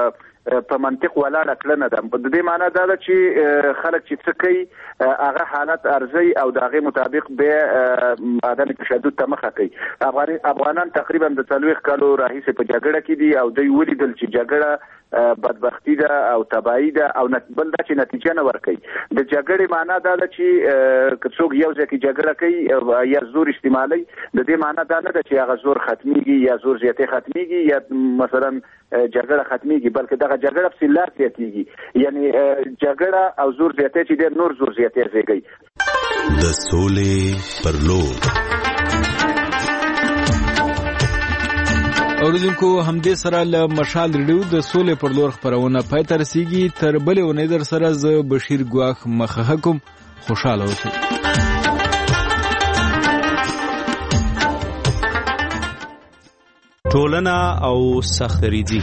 په منطق ولاړه کړنه ده. د دې معنی دا ده چې خلک چې څه کوي هغه حالت ارزي او د هغې مطابق به عدم تشدد ته مخه کوي. افغانان تقریبا د څلوېښت کالو راهیسې په جګړه کې دي او دوی ولیدل چې جګړه بدبختی ده او تباهي ده او بل دا چې نتیجه نه ورکوي. د جګړې معنا دا ده چې که څوک یو ځای کې جګړه کوي یا زور استعمالوي، د دې معنا دا نه ده چې هغه زور ختمیږي یا زور زیاتې ختمیږي یا مثلا جګړه ختمیږي، بلکې دغه جګړه پسې لا زیاتېږي. یعنی جګړه او زور زیاتې چې ډېر نور زور زیاتې زېږوي. د سولې پر لور. اوریدونکو همدې سره له مشال ریډیو د سولې پر لور خبرونه پای ته رسیږي. تر بلې اونۍ در سره زه بشیر ګواخ مخه کوم. خوشاله اوسئ. ټولنه او سختریزي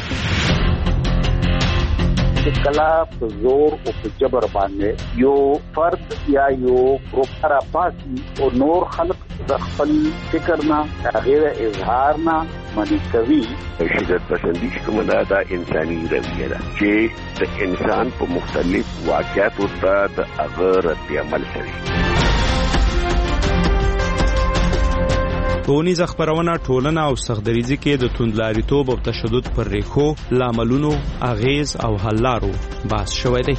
کلا په زور او په جبر باندې یو فرد یا یو ګروپ را پاسي او نور خلق د خپل فکر نه غیر اظهار نه منی کوي. شدت پسندی کومه دا انساني رویه ده چې د انسان په مختلف واقعاتو ته د هغه رد عمل کوي. ټولنیز خبرونه ټولنه او سختدریزي کې د توندلاریتوب او تشدد پر ریښو لاملونو اغیز او حل لارو بحث شوی دی.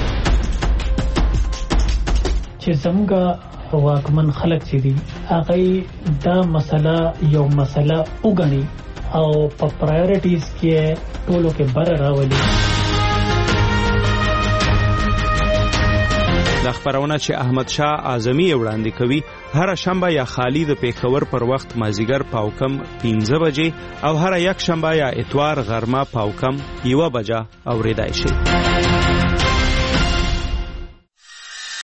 چې څنګه واکمن خلک چې دي هغه دا مسله یو مسله وګڼي او په پرایورټیز کې ټولو کې بر راولي. د خبرونه چې احمد شاه اعظمي وړاندې کوي هر شنبه یا خالی د پیښور پر وخت مازیګر پاوکم پنځه بجې او هر یک شنبه یا اتوار غرمه پاوکم یو بجه اوریدای شي.